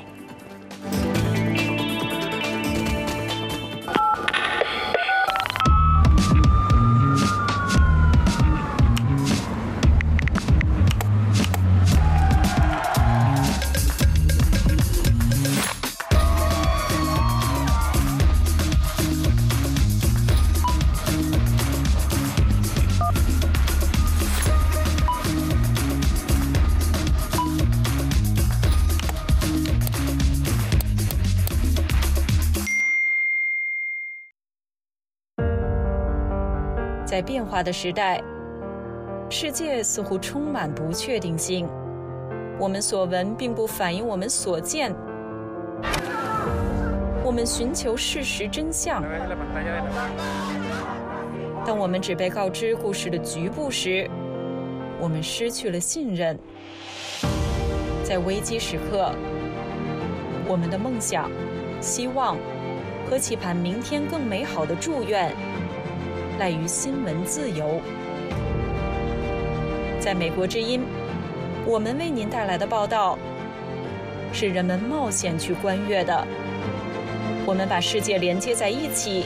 在变化的时代，世界似乎充满不确定性。我们所闻并不反映我们所见。我们寻求事实真相。当我们只被告知故事的局部时，我们失去了信任。在危机时刻，我们的梦想、希望和期盼明天更美好的祝愿赖于新闻自由。在美国之音，我们为您带来的报道是人们冒险去观阅的。我们把世界连接在一起，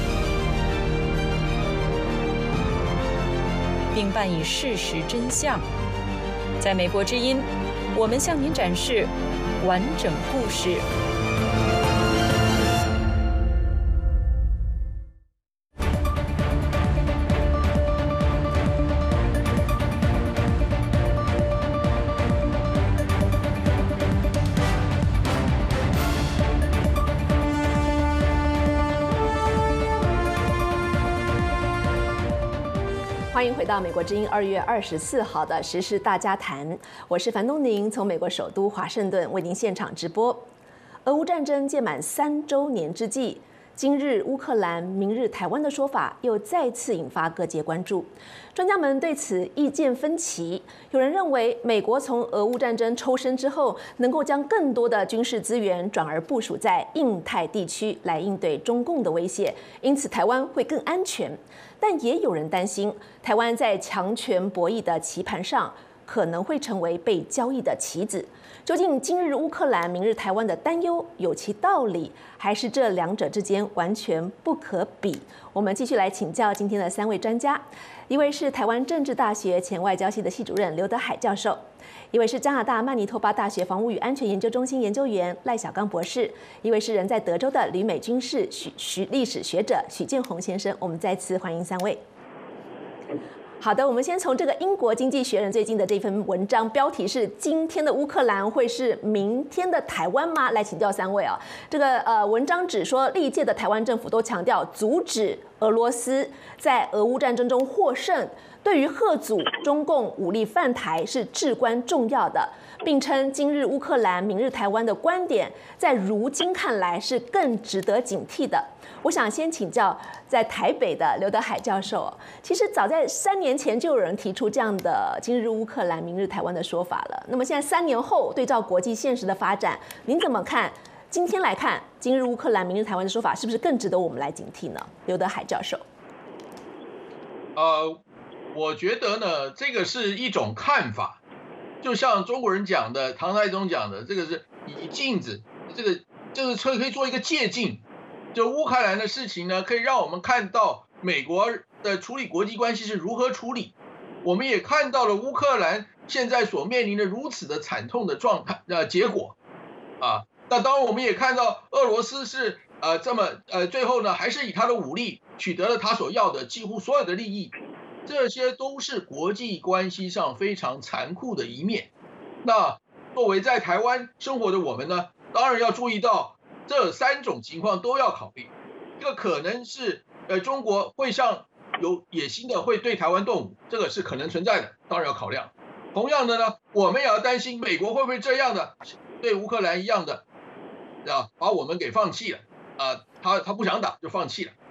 并伴以事实真相。在美国之音，我们向您展示完整故事。 欢迎回到美国之音二月二十四号的时事大家谈，我是樊东宁，从美国首都华盛顿为您现场直播。俄乌战争届满三周年之际，今日乌克兰，明日台湾的说法又再次引发各界关注。专家们对此意见分歧，有人认为美国从俄乌战争抽身之后，能够将更多的军事资源转而部署在印太地区来应对中共的威胁，因此台湾会更安全。但也有人担心，台湾在强权博弈的棋盘上可能会成为被交易的棋子。究竟今日乌克兰，明日台湾的担忧有其道理，还是这两者之间完全不可比？我们继续来请教今天的三位专家，一位是台湾政治大学前外交系的系主任刘德海教授，一位是加拿大曼尼托巴大学防务与安全研究中心研究员赖小刚博士，一位是人在德州的旅美军事许许历史学者许建宏先生。我们再次欢迎三位。好的，我们先从这个英国经济学人最近的这份文章，标题是“今天的乌克兰会是明天的台湾吗？”来请教三位啊。这个呃文章指说，历届的台湾政府都强调阻止俄罗斯在俄乌战争中获胜，对于嚇阻中共武力犯台是至关重要的，并称今日乌克兰，明日台湾的观点，在如今看来是更值得警惕的。我想先请教在台北的刘德海教授，其实早在三年前就有人提出这样的今日乌克兰，明日台湾的说法了。那么现在三年后，对照国际现实的发展，您怎么看？今天来看，今日乌克兰，明日台湾的说法，是不是更值得我们来警惕呢？刘德海教授。 呃，我觉得呢，这个是一种看法，就像中国人讲的，唐太宗讲的，这个是以镜子，这个这个可以做一个借镜。就乌克兰的事情呢，可以让我们看到美国的处理国际关系是如何处理。我们也看到了乌克兰现在所面临的如此的惨痛的状态呃结果啊。那当然我们也看到俄罗斯是呃这么呃最后呢还是以他的武力取得了他所要的几乎所有的利益，这些都是国际关系上非常残酷的一面。那作为在台湾生活的我们呢，当然要注意到这三种情况都要考虑。一个可能是呃中国会像有野心的会对台湾动武，这个是可能存在的，当然要考量。同样的呢，我们也要担心美国会不会这样的对乌克兰一样的啊，把我们给放弃了啊，他他不想打就放弃了。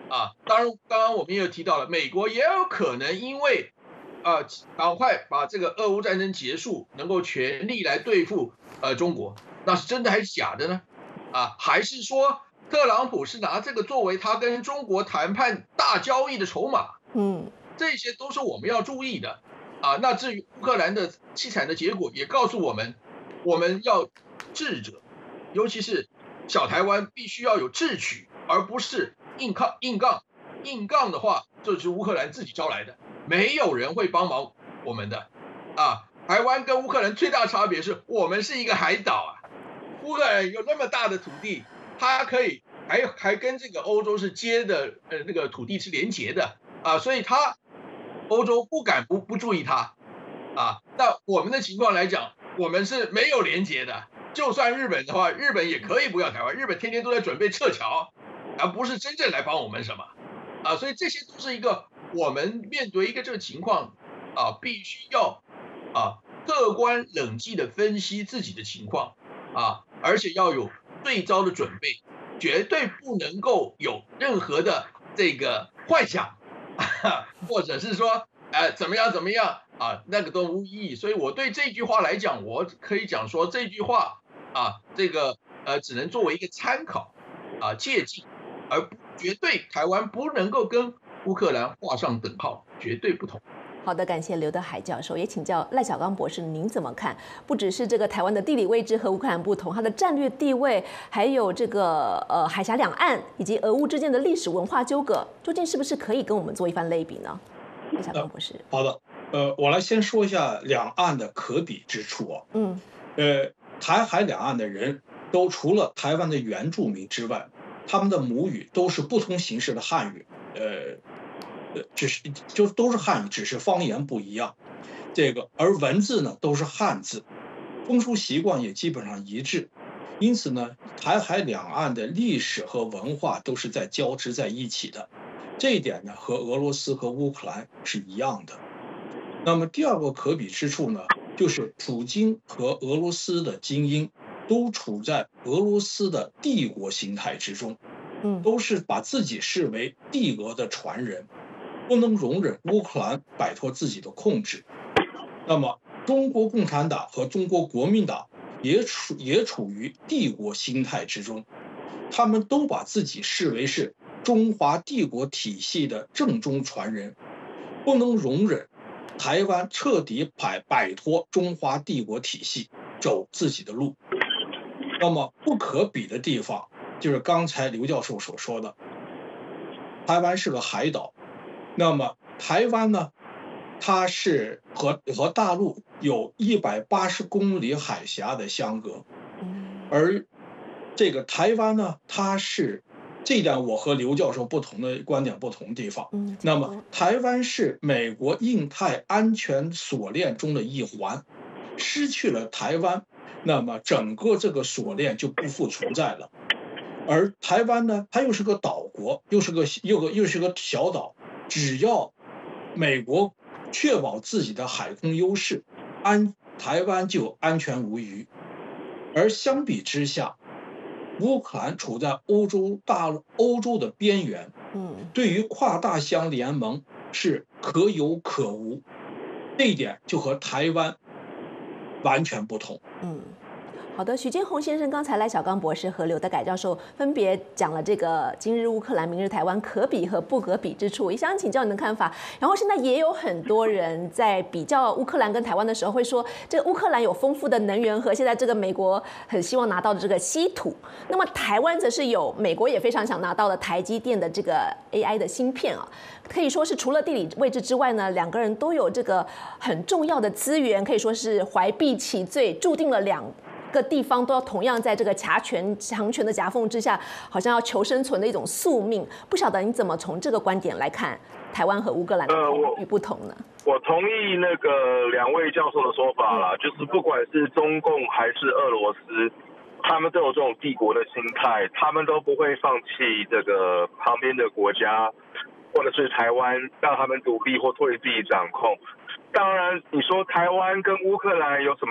啊，当然刚刚我们也有提到了，美国也有可能因为啊赶快把这个俄乌战争结束，能够全力来对付呃中国，那是真的还是假的呢？啊，还是说特朗普是拿这个作为他跟中国谈判大交易的筹码？嗯，这些都是我们要注意的啊。那至于乌克兰的凄惨的结果，也告诉我们，我们要智者，尤其是小台湾必须要有智取，而不是硬抗硬杠。硬杠的话，这是乌克兰自己招来的，没有人会帮忙我们的啊。台湾跟乌克兰最大差别是我们是一个海岛啊，乌克兰有那么大的土地，它可以还还跟这个欧洲是接的，呃，那个土地是连结的啊，所以它欧洲不敢不不注意它啊。那我们的情况来讲，我们是没有连结的。就算日本的话，日本也可以不要台湾，日本天天都在准备撤侨，而不是真正来帮我们什么啊。所以这些都是一个我们面对一个这个情况啊，必须要啊客观冷静的分析自己的情况啊，而且要有对焦的准备，绝对不能够有任何的这个幻想，或者是说呃怎么样怎么样啊，那个都无意义。所以我对这句话来讲，我可以讲说这句话啊，这个呃只能作为一个参考啊借鉴，而不绝对台湾不能够跟乌克兰画上等号，绝对不同。 好的，感谢刘德海教授，也请教赖小刚博士，您怎么看？不只是这个台湾的地理位置和乌克兰不同，它的战略地位，还有这个呃海峡两岸以及俄乌之间的历史文化纠葛，究竟是不是可以跟我们做一番类比呢？赖小刚博士。 呃、好的，呃，我来先说一下两岸的可比之处啊。嗯。呃，台海两岸的人都除了台湾的原住民之外，他们的母语都是不同形式的汉语，呃。只是就都是汉语，只是方言不一样。这个而文字呢都是汉字，风俗习惯也基本上一致。因此呢，台海两岸的历史和文化都是在交织在一起的。这一点呢，和俄罗斯和乌克兰是一样的。那么第二个可比之处呢，就是普京和俄罗斯的精英都处在俄罗斯的帝国心态之中，都是把自己视为帝国的传人。不能容忍乌克兰摆脱自己的控制。那么，中国共产党和中国国民党也处也处于帝国心态之中，他们都把自己视为是中华帝国体系的正宗传人，不能容忍台湾彻底摆摆脱中华帝国体系，走自己的路。那么，不可比的地方就是刚才刘教授所说的，台湾是个海岛。那么台湾呢，它是和和大陆有一百八十公里海峡的相隔，而这个台湾呢，它是这一点我和刘教授不同的观点不同的地方。那么台湾是美国印太安全锁链中的一环，失去了台湾，那么整个这个锁链就不复存在了。而台湾呢，它又是个岛国，又是个又个又是个小岛。只要美国确保自己的海空优势，安台湾就安全无虞。而相比之下，乌克兰处在欧洲大欧洲的边缘，嗯，对于跨大西洋联盟是可有可无，这一点就和台湾完全不同。嗯。 好的，许建宏先生，刚才赖小刚博士和刘德改教授分别讲了这个今日乌克兰，明日台湾可比和不可比之处，也想请教你的看法。然后现在也有很多人在比较乌克兰跟台湾的时候，会说这个乌克兰有丰富的能源和现在这个美国很希望拿到的这个稀土，那么台湾则是有美国也非常想拿到的台积电的这个 A I 的芯片啊，可以说是除了地理位置之外呢，两个人都有这个很重要的资源，可以说是怀璧其罪，注定了两个地方都要同样在这个强权强权的夹缝之下，好像要求生存的一种宿命。不晓得你怎么从这个观点来看台湾和乌克兰的同与不同呢？ 呃、我, 我同意那个两位教授的说法啦，嗯、就是不管是中共还是俄罗斯，他们都有这种帝国的心态，他们都不会放弃这个旁边的国家或者是台湾，让他们独立或脱离自己掌控。当然，你说台湾跟乌克兰有什么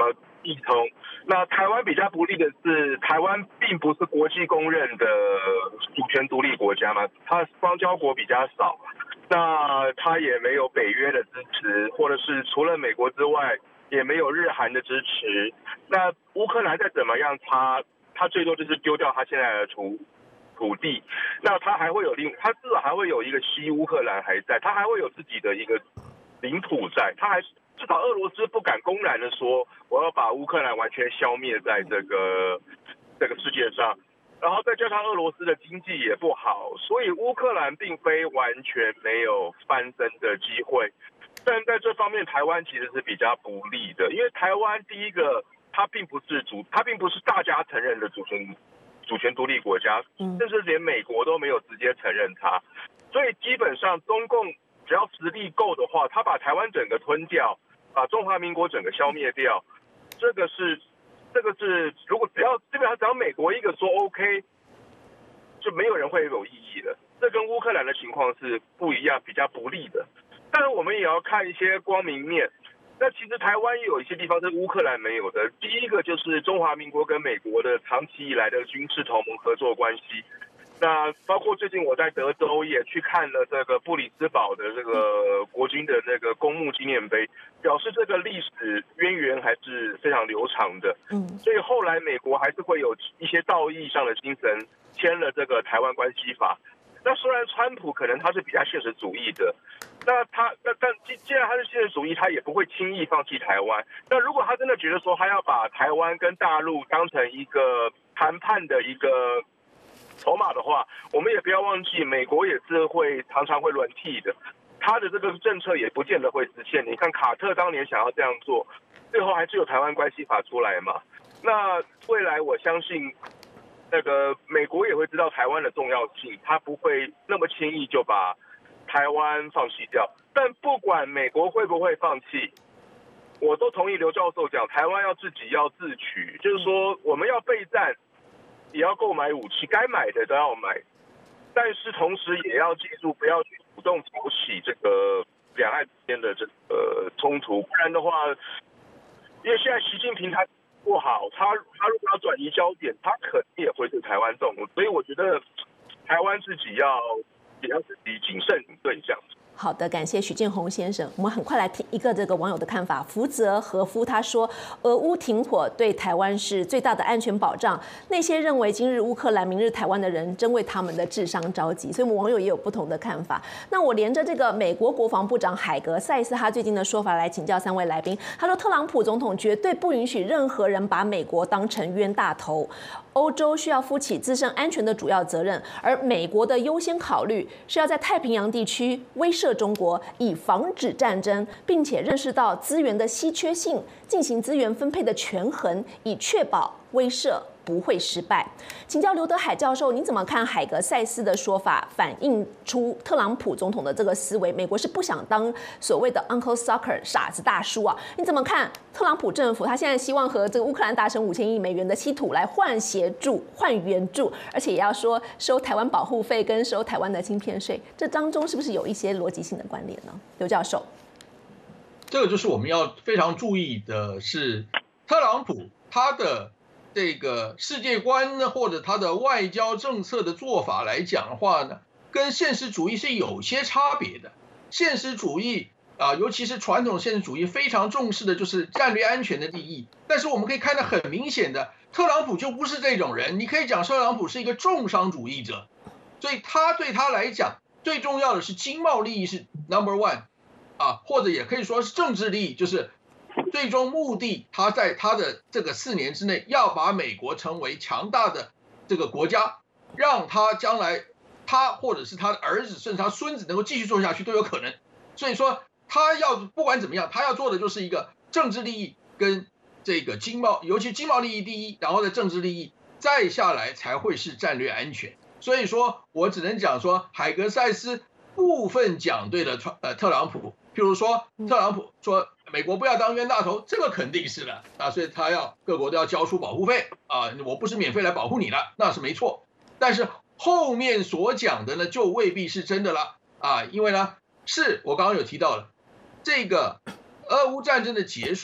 一通。那台湾比较不利的是，台湾并不是国际公认的主权独立国家嘛，它邦交国比较少，那它也没有北约的支持，或者是除了美国之外，也没有日韩的支持。那乌克兰再怎么样，它它最多就是丢掉它现在的土土地，那它还会有另，它至少还会有一个西乌克兰还在，它还会有自己的一个领土在，它还至少俄罗斯不敢公然的说我要把乌克兰完全消灭在这个这个世界上，然后再加上俄罗斯的经济也不好，所以乌克兰并非完全没有翻身的机会。但在这方面，台湾其实是比较不利的，因为台湾第一个，它并不是主，它并不是大家承认的主权主权独立国家，甚至连美国都没有直接承认它，所以基本上中共只要实力够的话，他把台湾整个吞掉，把中华民国整个消灭掉，这个是这个是如果只要基本上只要美国一个说 OK， 就没有人会有异议的。这跟乌克兰的情况是不一样，比较不利的。但是我们也要看一些光明面。那其实台湾也有一些地方是乌克兰没有的。第一个就是中华民国跟美国的长期以来的军事同盟合作关系。那包括最近我在德州也去看了这个布里斯堡的这个国军的那个公墓纪念碑，表示这个历史渊源还是非常流长的。嗯，所以后来美国还是会有一些道义上的精神，签了这个台湾关系法。那虽然川普可能他是比较现实主义的，那他那但既然他是现实主义，他也不会轻易放弃台湾。那如果他真的觉得说他要把台湾跟大陆当成一个谈判的一个筹码的话，我们也不要忘记，美国也是会常常会轮替的，他的这个政策也不见得会实现。你看卡特当年想要这样做，最后还是有台湾关系法出来嘛。那未来我相信。那个美国也会知道台湾的重要性，他不会那么轻易就把台湾放弃掉。但不管美国会不会放弃，我都同意刘教授讲，台湾要自己要自取，就是说我们要备战，也要购买武器，该买的都要买，但是同时也要记住不要去主动挑起这个两岸之间的这个冲突，不然的话，因为现在习近平他。不好，他他如果要转移焦点，他肯定也会对台湾动武，所以我觉得台湾自己要也要自己谨慎应对这样子。 好的，感谢许建宏先生。我们很快来听一个这个网友的看法。福泽和夫他说，俄乌停火对台湾是最大的安全保障。那些认为今日乌克兰、明日台湾的人，真为他们的智商着急。所以，我们网友也有不同的看法。那我连着这个美国国防部长海格塞斯他最近的说法来请教三位来宾。他说，特朗普总统绝对不允许任何人把美国当成冤大头。欧洲需要负起自身安全的主要责任，而美国的优先考虑是要在太平洋地区威慑中国，以防止战争，并且认识到资源的稀缺性，进行资源分配的权衡，以确保威慑不会失败。请教刘德海教授，你怎么看海格塞斯的说法，反映出特朗普总统的这个思维？美国是不想当所谓的 Uncle Sucker 傻子大叔啊？你怎么看特朗普政府他现在希望和这个乌克兰达成五千亿美元的稀土来换协助、换援助，而且也要说收台湾保护费跟收台湾的晶片税，这当中是不是有一些逻辑性的关联呢？刘教授， 这个就是我们要非常注意的是，特朗普他的这个世界观呢，或者他的外交政策的做法来讲的话呢，跟现实主义是有些差别的。现实主义啊，尤其是传统现实主义，非常重视的就是战略安全的利益。但是我们可以看到很明显的，特朗普就不是这种人。你可以讲特朗普是一个重商主义者，所以他对他来讲，最重要的是经贸利益是 number one 啊，或者也可以说是政治利益，就是最终目的，他在他的这个四年之内要把美国成为强大的这个国家，让他将来他或者是他的儿子甚至他孙子能够继续做下去都有可能。所以说他要不管怎么样，他要做的就是一个政治利益跟这个经贸，尤其经贸利益第一，然后的政治利益再下来才会是战略安全。所以说我只能讲说，海格塞斯部分讲对了呃特朗普，譬如说特朗普说美国不要当冤大头，这个肯定是的啊，所以他要各国都要交出保护费啊，我不是免费来保护你了，那是没错。但是后面所讲的呢，就未必是真的了啊，因为呢，是我刚刚有提到了这个俄乌战争的结束，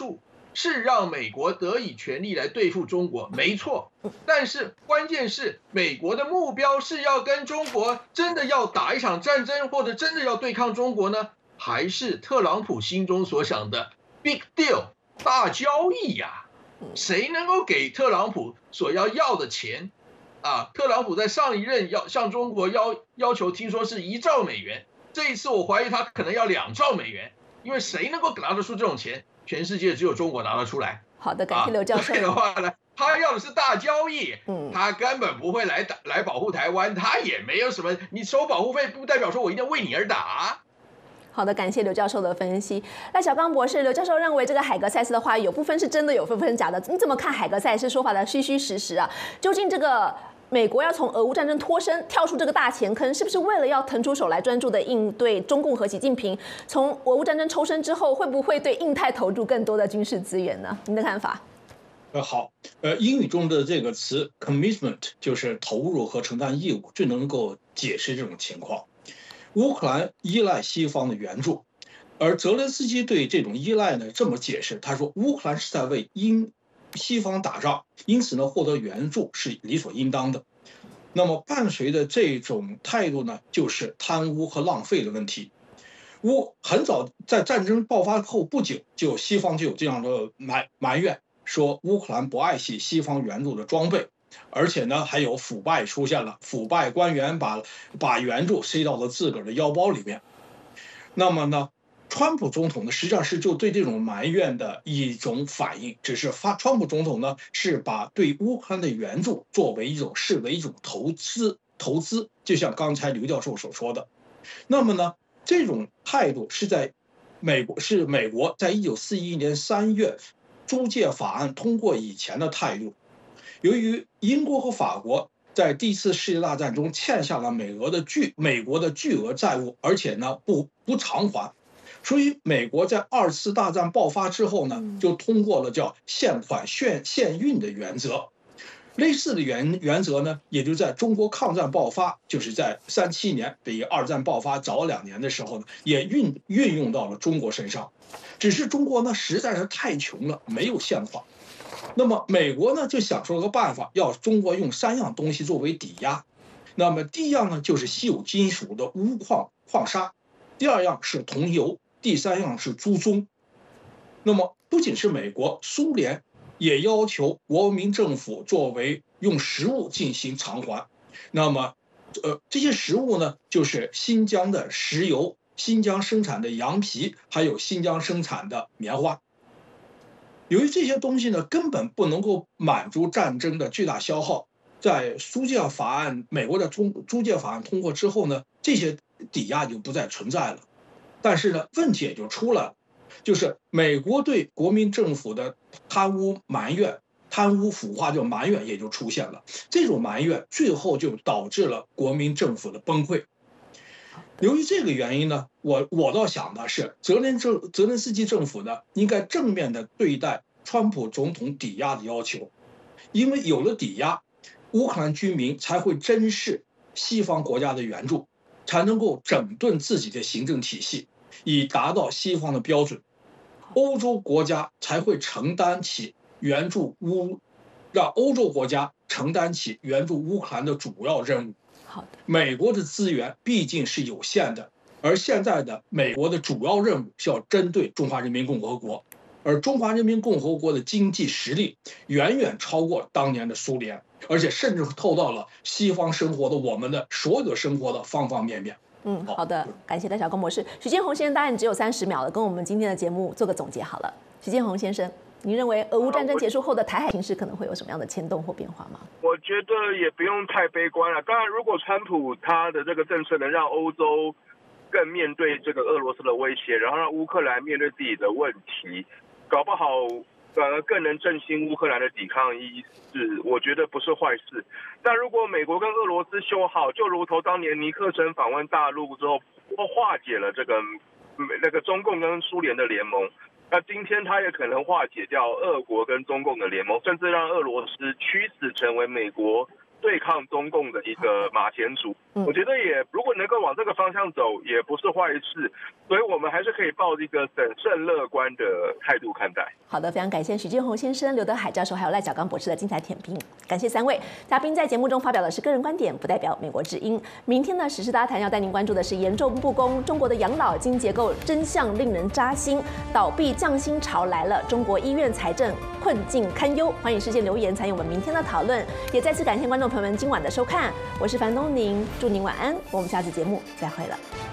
是让美国得以权力来对付中国，没错。但是关键是美国的目标是要跟中国真的要打一场战争，或者真的要对抗中国呢？还是特朗普心中所想的 big deal 大交易呀、啊？谁能够给特朗普所要要的钱啊？特朗普在上一任要向中国要要求，听说是一兆美元，这一次我怀疑他可能要两兆美元，因为谁能够拿得出这种钱？全世界只有中国拿得出来。 好的，感谢刘教授。 对的话呢，他要的是大交易，嗯，他根本不会来打来保护台湾，他也没有什么，你收保护费不代表说我一定为你而打。 好的，感谢刘教授的分析。赖小刚博士，刘教授认为这个海格赛斯的话，有部分是真的，有部分是假的。你怎么看海格赛斯说法的虚虚实实啊？究竟这个美国要从俄乌战争脱身，跳出这个大钱坑，是不是为了要腾出手来专注的应对中共和习近平？从俄乌战争抽身之后，会不会对印太投入更多的军事资源呢？您的看法？ 呃，好，呃，英语中的这个词 commitment 就是投入和承担义务，最能够解释这种情况。乌克兰依赖西方的援助，而泽连斯基对这种依赖呢这么解释，他说乌克兰是在为英西方打仗，因此呢获得援助是理所应当的。那么伴随着这种态度呢，就是贪污和浪费的问题。乌很早在战争爆发后不久，就西方就有这样的埋埋怨，说乌克兰不爱惜西方援助的装备。而且呢，还有腐败出现了，腐败官员把把援助塞到了自个儿的腰包里面。那么呢，川普总统呢，实际上是就对这种埋怨的一种反应，只是发川普总统呢是把对乌克兰的援助作为一种视为一种投资投资，就像刚才刘教授所说的。那么呢，这种态度是在美国是美国在一九四一年三月租借法案通过以前的态度。由于英国和法国在第一次世界大战中欠下了美俄的巨美国的巨额债务，而且呢不不偿还，所以美国在二次大战爆发之后呢，就通过了叫现款现现运的原则。类似的原原则呢，也就在中国抗战爆发，就是在三七年比二战爆发早两年的时候呢，也运运用到了中国身上。只是中国呢实在是太穷了，没有现款。那么美国呢就想出了个办法，要中国用三样东西作为抵押。那么第一样呢就是稀有金属的钨矿矿砂，第二样是铜油，第三样是铢棕。那么不仅是美国，苏联也要求国民政府作为用实物进行偿还。那么，呃，这些实物呢，就是新疆的石油、新疆生产的羊皮，还有新疆生产的棉花。由于这些东西呢根本不能够满足战争的巨大消耗，在租借法案美国的租租借法案通过之后呢，这些抵押就不再存在了。但是呢，问题也就出来了，就是美国对国民政府的贪污埋怨、贪污腐化这种埋怨也就出现了。这种埋怨最后就导致了国民政府的崩溃。由于这个原因呢，我我倒想的是，泽连政泽连斯基政府呢，应该正面的对待川普总统抵押的要求，因为有了抵押，乌克兰居民才会珍视西方国家的援助，才能够整顿自己的行政体系，以达到西方的标准。欧洲国家才会承担起援助乌，让欧洲国家承担起援助乌克兰的主要任务。 好的， 美国的资源毕竟是有限的，而现在的美国的主要任务是要针对中华人民共和国，而中华人民共和国的经济实力远远超过当年的苏联，而且甚至透到了西方生活的我们的所有的生活的方方面面。 嗯，好的，感谢赖小刚博士。许建宏先生，答案只有三十秒了，跟我们今天的节目做个总结好了。许建宏先生，您认为俄乌战争结束后的台海形势可能会有什么样的牵动或变化吗？ 我觉得也不用太悲观了。当然，如果川普他的这个政策能让欧洲更面对这个俄罗斯的威胁，然后让乌克兰面对自己的问题，搞不好反而更能振兴乌克兰的抵抗意识，我觉得不是坏事。但如果美国跟俄罗斯修好，就如同当年尼克森访问大陆之后，化解了这个那个中共跟苏联的联盟，那今天他也可能化解掉俄国跟中共的联盟，甚至让俄罗斯驱使成为美国对抗中共的一个马前卒。我觉得也如果能够往这个方向走，也不是坏事。所以我们还是可以抱一个审慎乐观的态度看待。 好的，非常感谢许建宏先生、刘德海教授还有赖小刚博士的精彩点评，感谢三位嘉宾在节目中发表的是个人观点，不代表美国之音。明天呢，时事大谈要带您关注的是严重不公，中国的养老金结构真相令人扎心，倒闭降薪潮来了，中国医院财政困境堪忧。欢迎事先留言参与我们明天的讨论，也再次感谢观众朋友们今晚的收看，我是樊东宁，祝您晚安，我们下次节目再会了。